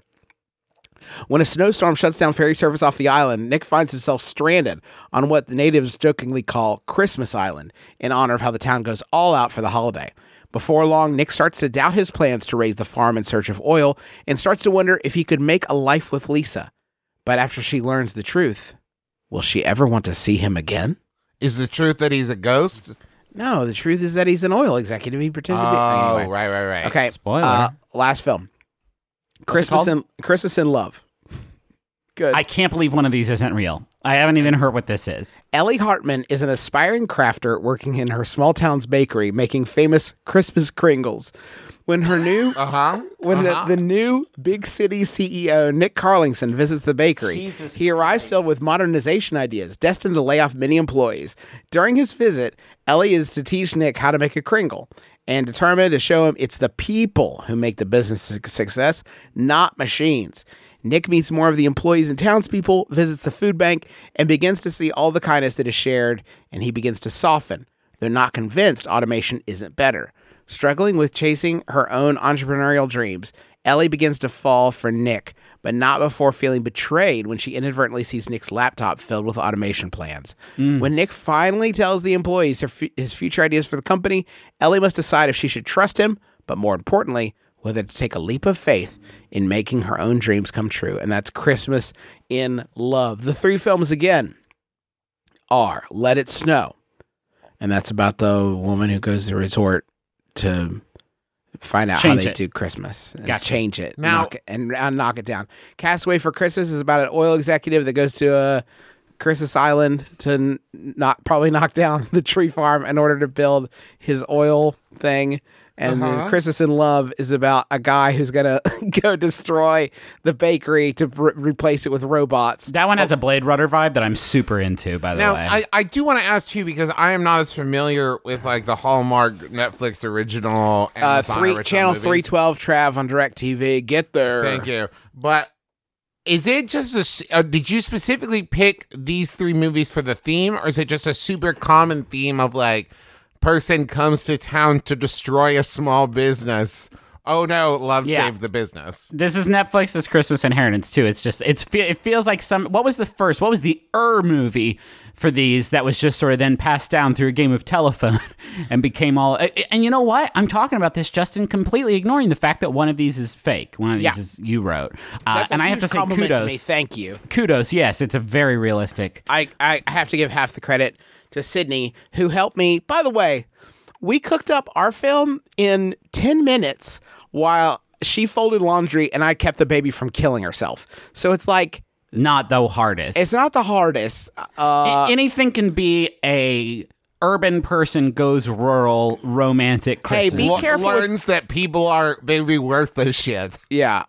When a snowstorm shuts down ferry service off the island, Nick finds himself stranded on what the natives jokingly call Christmas Island, in honor of how the town goes all out for the holiday. Before long, Nick starts to doubt his plans to raise the farm in search of oil and starts to wonder if he could make a life with Lisa. But after she learns the truth, will she ever want to see him again? Is the truth that he's a ghost? No, the truth is that he's an oil executive. He pretended to be. Oh, Anyway. right. Okay. Spoiler. Last film. What's it Christmas in Love. Good. I can't believe one of these isn't real. I haven't even heard what this is. Ellie Hartman is an aspiring crafter working in her small town's bakery, making famous Christmas Kringles. When her new, the new big city CEO Nick Carlingson visits the bakery, he arrives filled with modernization ideas, destined to lay off many employees. During his visit, Ellie is to teach Nick how to make a Kringle, and determined to show him it's the people who make the business a success, not machines. Nick meets more of the employees and townspeople, visits the food bank, and begins to see all the kindness that is shared, and he begins to soften. They're not convinced automation isn't better. Struggling with chasing her own entrepreneurial dreams, Ellie begins to fall for Nick, but not before feeling betrayed when she inadvertently sees Nick's laptop filled with automation plans. When Nick finally tells the employees his future ideas for the company, Ellie must decide if she should trust him, but more importantly, whether to take a leap of faith in making her own dreams come true. And that's Christmas in Love. The three films again are Let It Snow. And that's about the woman who goes to the resort to find out how they do Christmas. And change it. Now, knock it down. Castaway for Christmas is about an oil executive that goes to a Christmas Island to probably knock down the tree farm in order to build his oil thing. And then Christmas in Love is about a guy who's going to go destroy the bakery to replace it with robots. That one has a Blade Runner vibe that I'm super into, by the way. Now, I do want to ask too, because I am not as familiar with like the Hallmark Netflix original Amazon Channel movies. 312 Trav on DirecTV. Get there. Thank you. But is it just did you specifically pick these three movies for the theme, or is it just a super common theme of like, person comes to town to destroy a small business? Oh no, love saved the business. This is Netflix's Christmas Inheritance too. It feels like what was the movie for these that was just sort of then passed down through a game of telephone and became all, and you know what? I'm talking about this, Justin, completely ignoring the fact that one of these is fake. One of these is you wrote. And I have to say kudos. To me. Thank you. Kudos. Yes, it's a very realistic. I have to give half the credit to Sydney, who helped me. By the way, we cooked up our film in 10 minutes while she folded laundry and I kept the baby from killing herself. So it's like... Not the hardest. It's not the hardest. Anything can be a urban person goes rural romantic Christmas. Hey, be careful. Learns that people are maybe worth the shit. Yeah.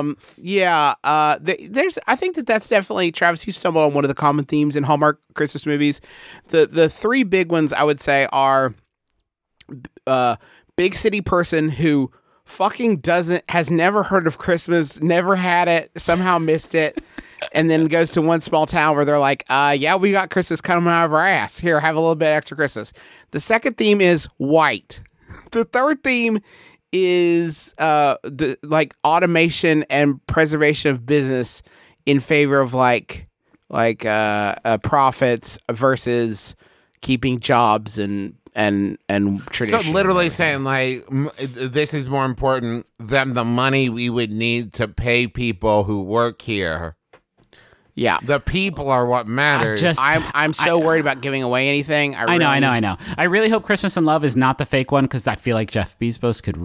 There's. I think that's definitely, Travis, you stumbled on one of the common themes in Hallmark Christmas movies. The three big ones I would say are big city person who fucking has never heard of Christmas, never had it, somehow missed it, and then goes to one small town where they're like, yeah, we got Christmas coming out of our ass. Here, have a little bit extra Christmas. The second theme is white. The third theme is the like automation and preservation of business in favor of like profits versus keeping jobs and tradition. So literally saying like this is more important than the money we would need to pay people who work here. Yeah. The people are what matters. I'm so worried about giving away anything. I know. I really hope Christmas in Love is not the fake one because I feel like Jeff Bezos could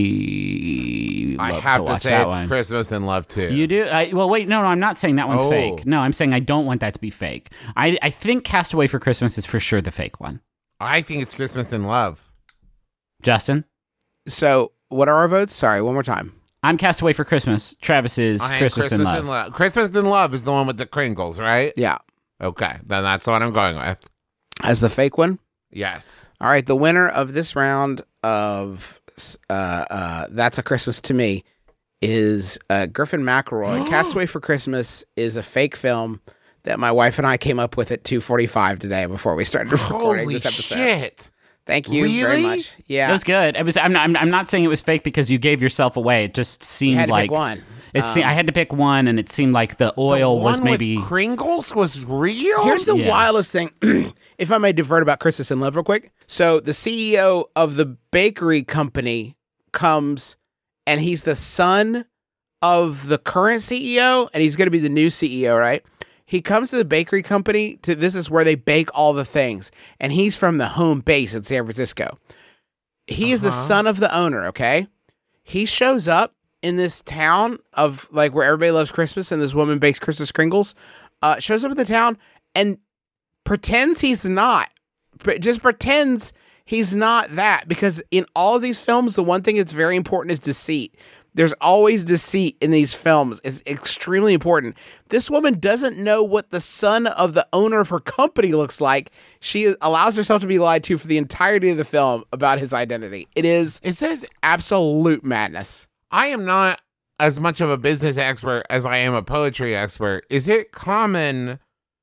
really. I love have to to watch say that it's one. Christmas in Love too. You do? Well, wait, no, I'm not saying that one's Oh. fake. No, I'm saying I don't want that to be fake. I think Castaway for Christmas is for sure the fake one. I think it's Christmas in Love. Justin? So, what are our votes? Sorry, one more time. I'm Castaway for Christmas. Travis is I am Christmas in Love. Christmas in Love is the one with the crinkles, right? Yeah. Okay, then that's what I'm going with. As the fake one? Yes. All right, the winner of this round of That's a Christmas to Me is Griffin McElroy. Castaway for Christmas is a fake film that my wife and I came up with at 2:45 today before we started recording Holy this episode. shit. Thank you very Really? much. Yeah. It was good. It was. I'm not saying it was fake because you gave yourself away. It just You seemed had to like pick one. I had to pick one, and it seemed like the oil The was one with maybe. crinkles was real? Here's the Yeah. wildest thing. If I may divert about Christmas in Love real quick. So the CEO of the bakery company comes and he's the son of the current CEO and he's going to be the new CEO, right? He comes to the bakery company this is where they bake all the things. And he's from the home base in San Francisco. He is the son of the owner, okay? He shows up in this town of like where everybody loves Christmas and this woman bakes Christmas crinkles. Shows up in the town and pretends he's not. Just pretends he's not that. Because in all of these films, the one thing that's very important is deceit. There's always deceit in these films. It's extremely important. This woman doesn't know what the son of the owner of her company looks like. She allows herself to be lied to for the entirety of the film about his identity. It says absolute madness. I am not as much of a business expert as I am a poetry expert. Is it common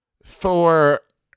for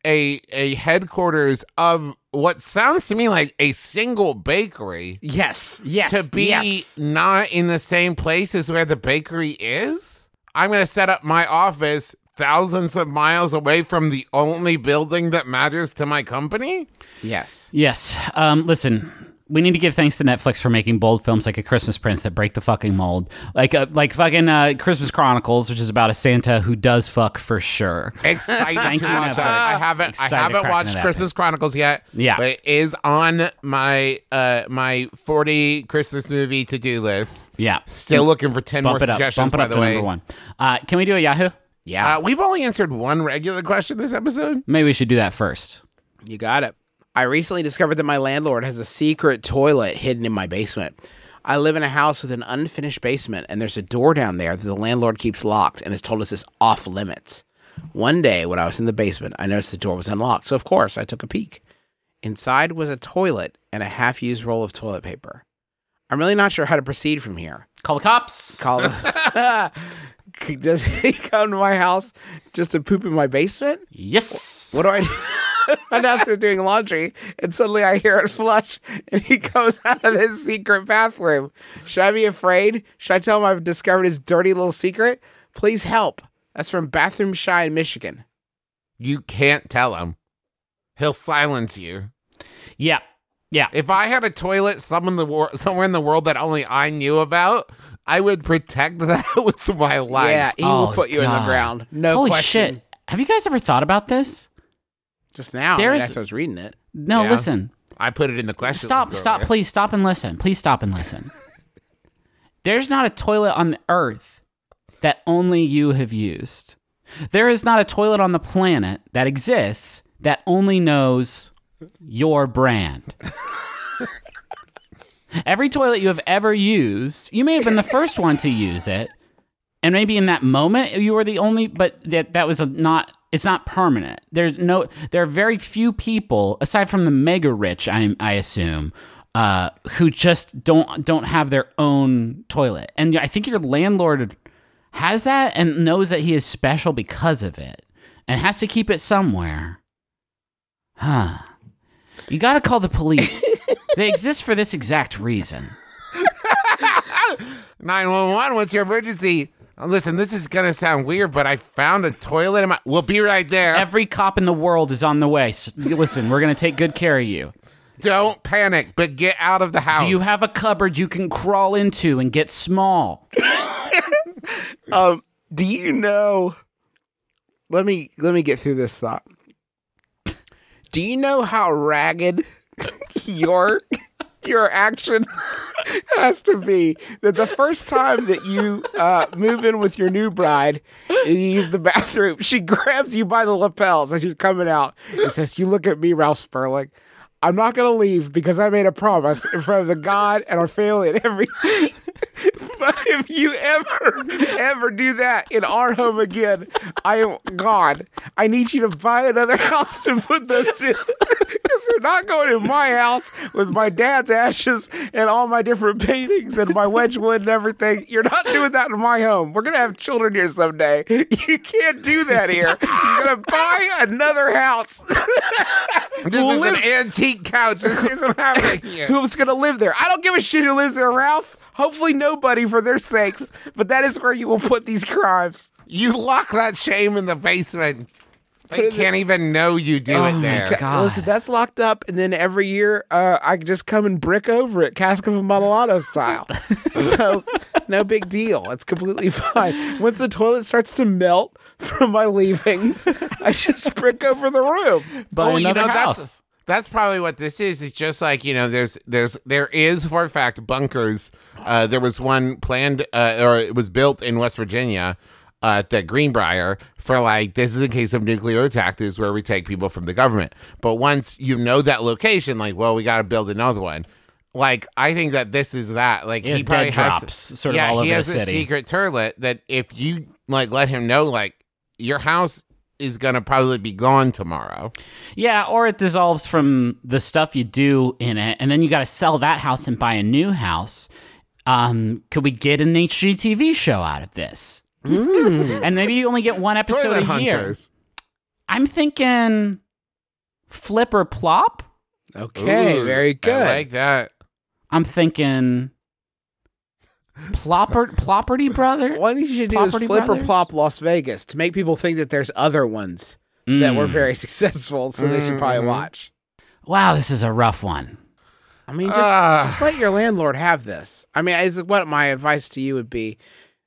a headquarters of what sounds to me like a single bakery Yes. to be not in the same place as where the bakery is? I'm going to set up my office thousands of miles away from the only building that matters to my company? Yes. Yes. Listen, we need to give thanks to Netflix for making bold films like A Christmas Prince that break the fucking mold. Like fucking Christmas Chronicles, which is about a Santa who does fuck for sure. Excited Thank to you, watch Netflix. that. I haven't Excited cracking watched it Christmas Chronicles yet. Yeah. But it is on my my 40 Christmas movie to-do list. Yeah. Still looking for 10 more Bump it up. suggestions, Bump it by up the to way. number one. Can we do a Yahoo? Yeah. We've only answered one regular question this episode. Maybe we should do that first. You got it. I recently discovered that my landlord has a secret toilet hidden in my basement. I live in a house with an unfinished basement, and there's a door down there that the landlord keeps locked and has told us is off limits. One day, when I was in the basement, I noticed the door was unlocked, so of course, I took a peek. Inside was a toilet and a half-used roll of toilet paper. I'm really not sure how to proceed from here. Call the cops. Does he come to my house just to poop in my basement? Yes. What do I do? I'm downstairs doing laundry, and suddenly I hear it flush, and he comes out of this secret bathroom. Should I be afraid? Should I tell him I've discovered his dirty little secret? Please help. That's from Bathroom Shy in Michigan. You can't tell him. He'll silence you. Yeah. Yeah. If I had a toilet somewhere in the world that only I knew about, I would protect that with my life. Yeah, he will put you in the God. ground. No Holy question. shit. Have you guys ever thought about this? Just now, There's- I was reading it. No, Yeah. listen. I put it in the question. Stop, list stop, earlier. please stop and listen. Please stop and listen. There's not a toilet on the earth that only you have used. There is not a toilet on the planet that exists that only knows your brand. Every toilet you have ever used, you may have been the first one to use it, and maybe in that moment you were the only, but that was it's not permanent. There are very few people, aside from the mega rich, I assume, who just don't have their own toilet. And I think your landlord has that and knows that he is special because of it and has to keep it somewhere. Huh. You got to call the police. They exist for this exact reason. 911, what's your emergency? Listen, this is going to sound weird, but I found a toilet in my... We'll be right there. Every cop in the world is on the way. So, listen, we're going to take good care of you. Don't panic, but get out of the house. Do you have a cupboard you can crawl into and get small? Do you know? Let me get through this thought. Do you know how ragged your action has to be that the first time that you move in with your new bride and you use the bathroom, she grabs you by the lapels as you're coming out and says, "You look at me, Ralph Sperling. I'm not going to leave because I made a promise in front of the God and our family and everything. But if you ever do that in our home again, I am God. I need you to buy another house to put those in. Because they're not going in my house with my dad's ashes and all my different paintings and my Wedgwood and everything. You're not doing that in my home. We're going to have children here someday. You can't do that here. You're going to buy another house." This is an antique couch. This isn't happening here. Who's going to live there? I don't give a shit who lives there, Ralph. Hopefully nobody for their sakes, but that is where you will put these crimes. You lock that shame in the basement. They can't even know you do it there. God. Listen, that's locked up, and then every year I just come and brick over it, Cask of Amontillado style. So, no big deal. It's completely fine. Once the toilet starts to melt from my leavings, I just brick over the room. But another house. That's probably what this is. It's just like, there is for a fact bunkers. There was one planned, or it was built in West Virginia at the Greenbrier for this is a case of nuclear attack. This is where we take people from the government. But once you know that location, we got to build another one. I think that this is that. He has dead drops sort of all over the he has city. a secret toilet that if you let him know, your house is going to probably be gone tomorrow. Yeah, or it dissolves from the stuff you do in it, and then you got to sell that house and buy a new house. Could we get an HGTV show out of this? And maybe you only get one episode Toilet a year. Hunters. I'm thinking Flip or Plop. Okay, Ooh, very good. I like that. I'm thinking Plopperty Brothers. What you should do is Plopperty flip or Brothers? plop Las Vegas to make people think that there's other ones that were very successful, so they should probably watch. Wow, this is a rough one. I mean, just let your landlord have this. I mean, is what my advice to you would be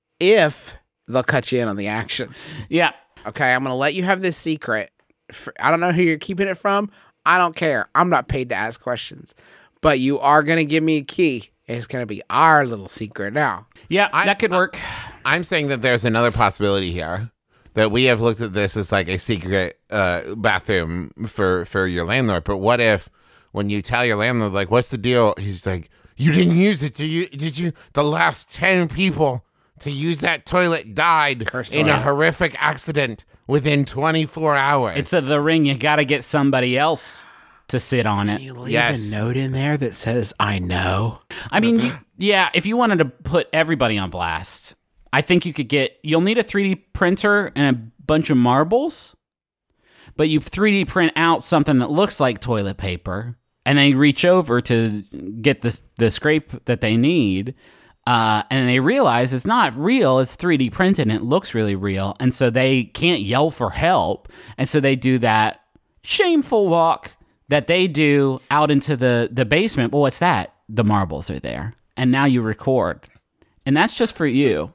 if they'll cut you in on the action. Yeah. Okay, I'm going to let you have this secret. I don't know who you're keeping it from. I don't care. I'm not paid to ask questions. But you are going to give me a key. It's going to be our little secret now. Yeah, that could work. I'm saying that there's another possibility here. That we have looked at this as a secret bathroom for your landlord. But what if when you tell your landlord, what's the deal? He's like, you didn't use it, did you? The last 10 people to use that toilet died in a horrific accident within 24 hours. It's The Ring. You got to get somebody else to sit on it. You leave a note in there that says, "I know." I mean, if you wanted to put everybody on blast, I think you'll need a 3D printer and a bunch of marbles, but you 3D print out something that looks like toilet paper, and they reach over to get the scrape that they need, and they realize it's not real, it's 3D printed, and it looks really real, and so they can't yell for help, and so they do that shameful walk that they do out into the basement. Well, what's that? The marbles are there, and now you record, and that's just for you.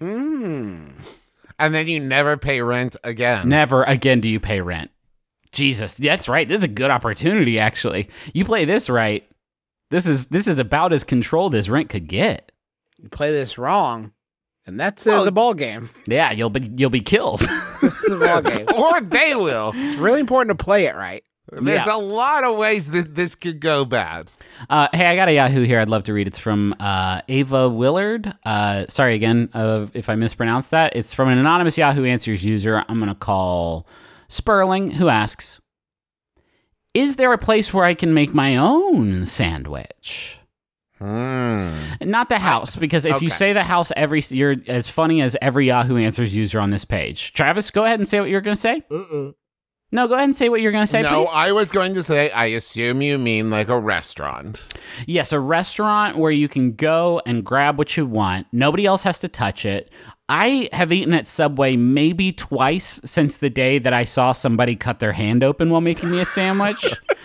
And then you never pay rent again. Never again do you pay rent. Jesus, that's right. This is a good opportunity, actually. You play this right. This is about as controlled as rent could get. You play this wrong, and that's the ball game. Yeah, you'll be killed. It's the ball game. Or they will. It's really important to play it right. There's a lot of ways that this could go bad. Hey, I got a Yahoo here. I'd love to read. It's from Ava Willard. Sorry again if I mispronounced that. It's from an anonymous Yahoo Answers user I'm going to call Sperling, who asks, is there a place where I can make my own sandwich? Not the house, because if you say the house, you're as funny as every Yahoo Answers user on this page. Travis, go ahead and say what you're going to say. No, go ahead and say what you're going to say, No, please. I was going to say, I assume you mean like a restaurant. Yes, a restaurant where you can go and grab what you want. Nobody else has to touch it. I have eaten at Subway maybe twice since the day that I saw somebody cut their hand open while making me a sandwich.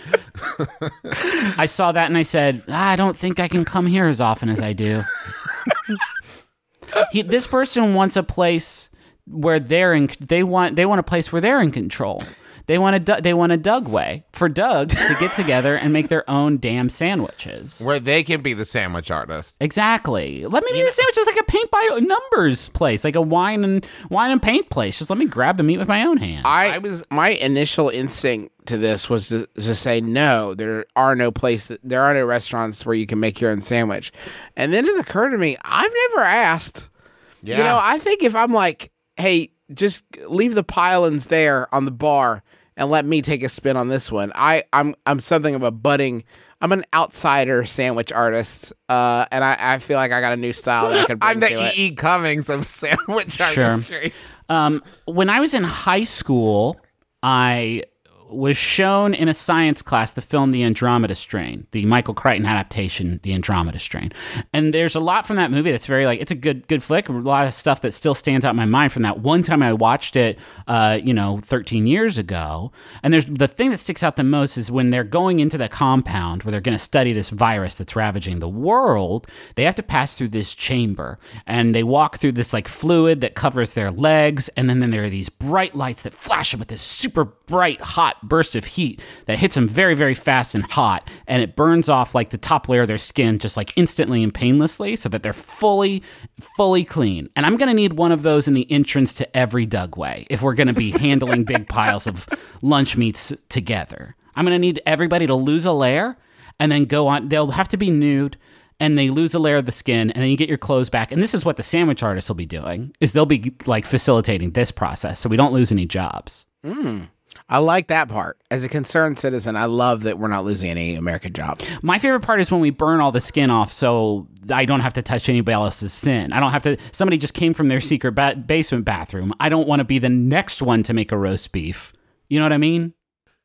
I saw that and I said, I don't think I can come here as often as I do. This person wants a place where they want a place where they're in control. They want a Doug way for Dougs to get together and make their own damn sandwiches. Where they can be the sandwich artist. Exactly. Let me be the sandwiches like a paint by numbers place, like a wine and paint place. Just let me grab the meat with my own hand. My initial instinct to this was to say no. There are no restaurants where you can make your own sandwich, and then it occurred to me I've never asked. Yeah. You know, I think if I'm like, hey, just leave the pile-ins there on the bar and let me take a spin on this one. I'm something of I'm an outsider sandwich artist, and I feel like I got a new style that I could bring I'm the to it. E.E. Cummings of sandwich artistry. When I was in high school, I was shown in a science class the film The Andromeda Strain, the Michael Crichton adaptation, The Andromeda Strain. And there's a lot from that movie that's very, like, it's a good flick, a lot of stuff that still stands out in my mind from that one time I watched it, 13 years ago. And there's the thing that sticks out the most is when they're going into the compound where they're going to study this virus that's ravaging the world, they have to pass through this chamber. And they walk through this, like, fluid that covers their legs, and then there are these bright lights that flash them with this super bright, hot burst of heat that hits them very, very fast and hot, and it burns off like the top layer of their skin just like instantly and painlessly so that they're fully clean. And I'm going to need one of those in the entrance to every Dugway if we're going to be handling big piles of lunch meats together. I'm going to need everybody to lose a layer and then go on. They'll have to be nude, and they lose a layer of the skin, and then you get your clothes back. And this is what the sandwich artists will be doing, is they'll be like facilitating this process so we don't lose any jobs. I like that part. As a concerned citizen, I love that we're not losing any American jobs. My favorite part is when we burn all the skin off so I don't have to touch anybody else's sin. I don't have to, somebody just came from their secret basement bathroom. I don't want to be the next one to make a roast beef. You know what I mean?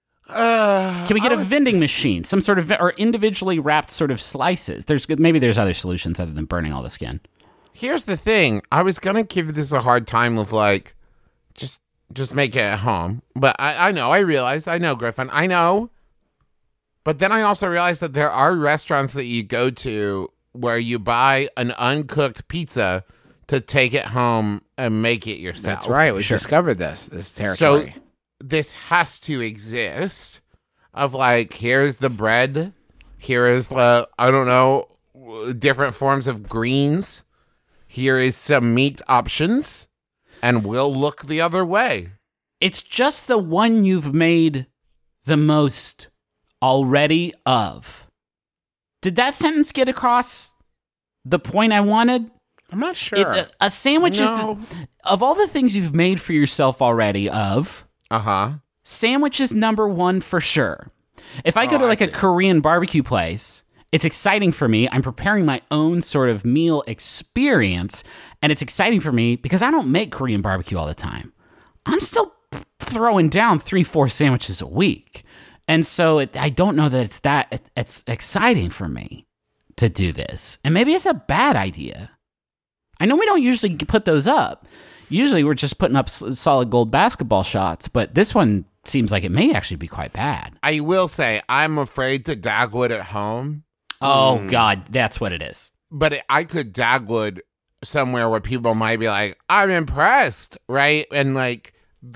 Can we get a vending machine, some sort of, or individually wrapped sort of slices? Maybe there's other solutions other than burning all the skin. Here's the thing. I was going to give this a hard time of like, just make it at home. But I know, Griffin, I know. But then I also realized that there are restaurants that you go to where you buy an uncooked pizza to take it home and make it yourself. That's right. We discovered this territory. So this has to exist of like, here's the bread. Here is the, I don't know, different forms of greens. Here is some meat options. And we'll look the other way. It's just the one you've made the most already of. Did that sentence get across the point I wanted? I'm not sure. A sandwich is of all the things you've made for yourself already of. Sandwich is number one for sure. If I go to like a Korean barbecue place, it's exciting for me. I'm preparing my own sort of meal experience, and it's exciting for me because I don't make Korean barbecue all the time. I'm still throwing down 3-4 sandwiches a week. And so I don't know that it's exciting for me to do this. And maybe it's a bad idea. I know we don't usually put those up. Usually we're just putting up solid gold basketball shots, but this one seems like it may actually be quite bad. I will say, I'm afraid to Dagwood at home. Oh, God, that's what it is. But I could Dagwood somewhere where people might be like, I'm impressed, right? And like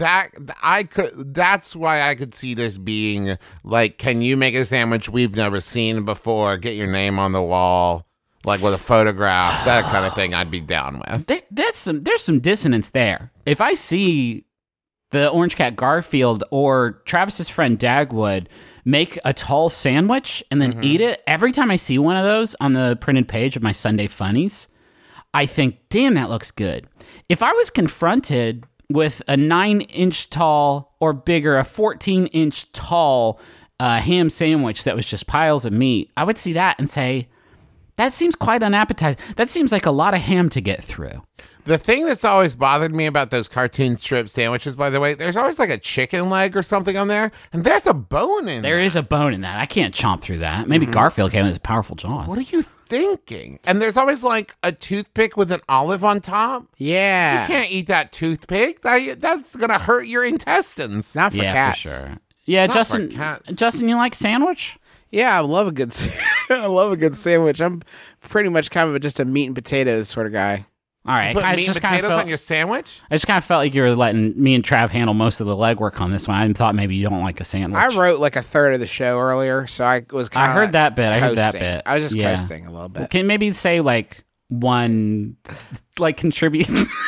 that's why I could see this being like, can you make a sandwich we've never seen before? Get your name on the wall, like with a photograph, that kind of thing I'd be down with. There's some dissonance there. If I see the Orange Cat Garfield or Travis's friend Dagwood make a tall sandwich and then eat it, every time I see one of those on the printed page of my Sunday Funnies, I think, damn, that looks good. If I was confronted with a 9-inch tall or bigger, a 14-inch tall ham sandwich that was just piles of meat, I would see that and say, that seems quite unappetizing. That seems like a lot of ham to get through. The thing that's always bothered me about those cartoon strip sandwiches, by the way, there's always like a chicken leg or something on there, and there's a bone in There that. is a bone in that. I can't chomp through that. Maybe Garfield came with his powerful jaws. What are you thinking? And there's always like a toothpick with an olive on top. Yeah. You can't eat that toothpick. That's going to hurt your intestines. Not for yeah, cats. for sure. Yeah, Not Justin. for cats. Justin, you like sandwich? Yeah, I love a good I love a good sandwich. I'm pretty much kind of just a meat and potatoes sort of guy. All right. Put I meat and just kind of potatoes felt. on your sandwich? I just kind of felt like you were letting me and Trav handle most of the legwork on this one. I thought maybe you don't like a sandwich. I wrote like a third of the show earlier, so I was kind I of heard that bit. I heard that coasting. bit. I was just Yeah. coasting a little bit. Can you maybe say like one, like contribute?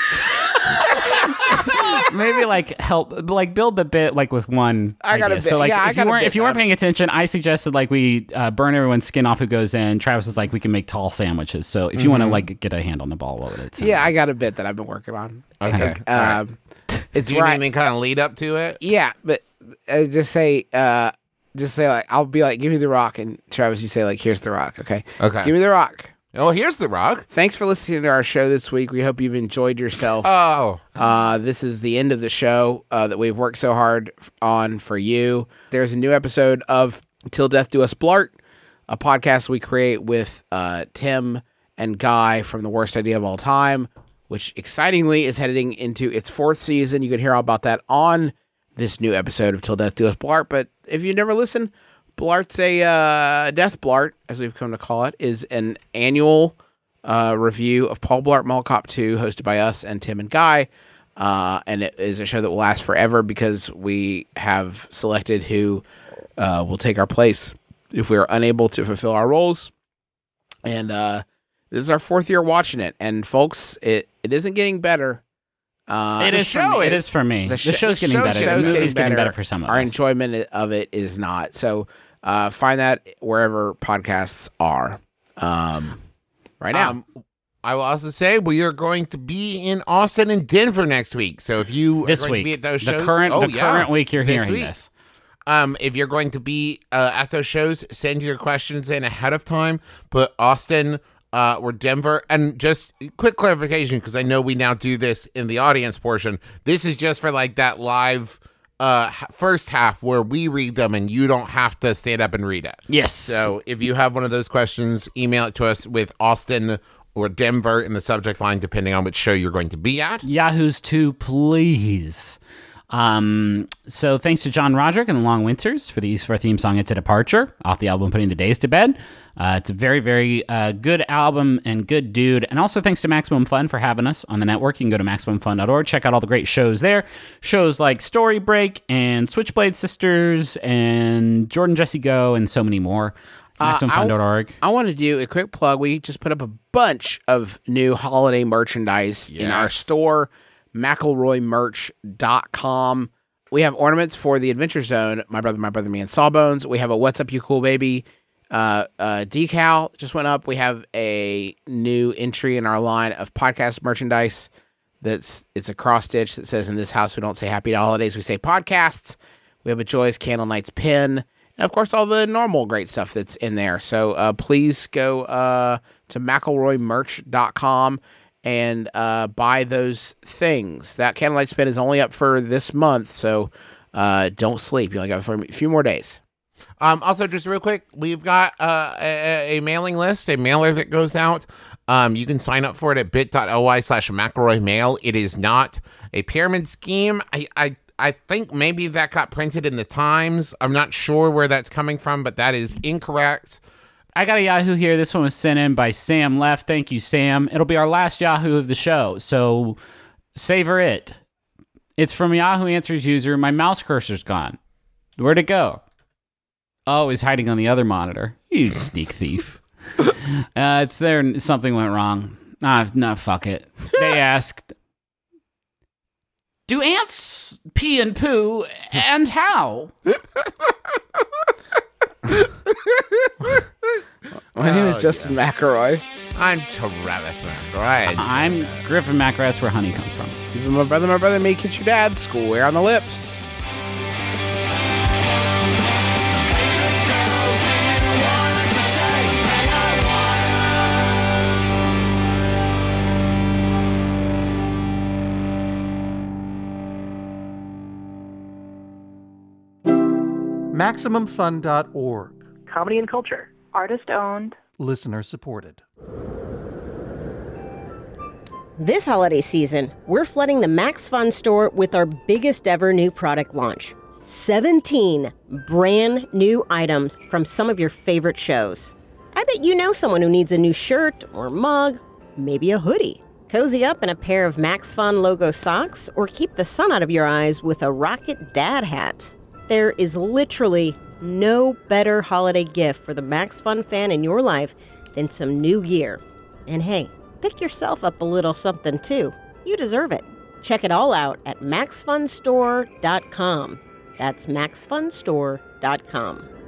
Maybe like help, like build the bit like with one. I got a idea. bit. So like, Yeah, I if got you a weren't bit if you weren't that paying attention, I suggested like we burn everyone's skin off who goes in. Travis was like, we can make tall sandwiches. So if you want to like get a hand on the ball, what would it sound? Yeah, I got a bit that I've been working on. Okay. All right. It's Do you right. need any kind of lead up to it? Yeah, but just say like I'll be like, give me the rock, and Travis, you say like, here's the rock. Okay. Okay. Give me the rock. Oh, here's the rock. Thanks for listening to our show this week. We hope you've enjoyed yourself. Oh. This is the end of the show that we've worked so hard on for you. There's a new episode of Till Death Do Us Blart, a podcast we create with Tim and Guy from The Worst Idea of All Time, which excitingly is heading into its 4th season. You can hear all about that on this new episode of Till Death Do Us Blart. But if you never listen, Blart's a Death Blart, as we've come to call it, is an annual review of Paul Blart Mall Cop 2, hosted by us and Tim and Guy. And it is a show that will last forever because we have selected who will take our place if we are unable to fulfill our roles. And this is our 4th year watching it. And folks, it isn't getting better. It is for me. It is for me. The show's getting better. The movie's getting better for some of Our us. enjoyment of it is not. So find that wherever podcasts are right now. I will also say we are going to be in Austin and Denver next week. So if you This are going to be week, at those the shows, current week you're this hearing week. this. If you're going to be at those shows, send your questions in ahead of time. Put Austin or Denver. And just quick clarification, because I know we now do this in the audience portion. This is just for like that live first half where we read them and you don't have to stand up and read it. Yes. So if you have one of those questions, email it to us with Austin or Denver in the subject line, depending on which show you're going to be at. Yahoos to please. So thanks to John Roderick and the Long Winters for the use of our theme song, It's a Departure, off the album Putting the Days to Bed. It's a very, very good album and good dude. And also thanks to Maximum Fun for having us on the network. You can go to MaximumFun.org, check out all the great shows there. Shows like Story Break and Switchblade Sisters and Jordan Jesse Go and so many more. MaximumFun.org. I want to do a quick plug. We just put up a bunch of new holiday merchandise in our Yes. store, McElroymerch.com. We have ornaments for the Adventure Zone, My Brother, Me, and Sawbones. We have a What's Up, You Cool Baby decal just went up. We have a new entry in our line of podcast merchandise. It's a cross stitch that says, in this house, we don't say happy holidays, we say podcasts. We have a Joyous Candle Nights pin. And, of course, all the normal great stuff that's in there. So please go to McElroymerch.com and buy those things. That Candlelight Spin is only up for this month, so don't sleep. You only got a few more days. Also, just real quick, we've got a mailing list, a mailer that goes out. You can sign up for it at bit.ly/McElroyMail. It is not a pyramid scheme. I think maybe that got printed in the Times. I'm not sure where that's coming from, but that is incorrect. I got a Yahoo here. This one was sent in by Sam Left. Thank you, Sam. It'll be our last Yahoo of the show, so savor it. It's from Yahoo Answers user. My mouse cursor's gone. Where'd it go? Oh, he's hiding on the other monitor. You sneak thief. It's there. Something went wrong. No, fuck it. They asked, do ants pee and poo, and how? My name is Justin McElroy. I'm Travis McElroy. I'm Griffin McElroy. That's where honey comes from. Even my brother, me, kiss your dad. Schoolwear on the lips. MaximumFun.org. Comedy and culture. Artist owned. Listener supported. This holiday season, we're flooding the Max Fun store with our biggest ever new product launch. 17 brand new items from some of your favorite shows. I bet you know someone who needs a new shirt or mug, maybe a hoodie. Cozy up in a pair of Max Fun logo socks or keep the sun out of your eyes with a Rocket Dad hat. There is literally no better holiday gift for the Max Fun fan in your life than some new gear. And hey, pick yourself up a little something too. You deserve it. Check it all out at MaxFunStore.com. That's MaxFunStore.com.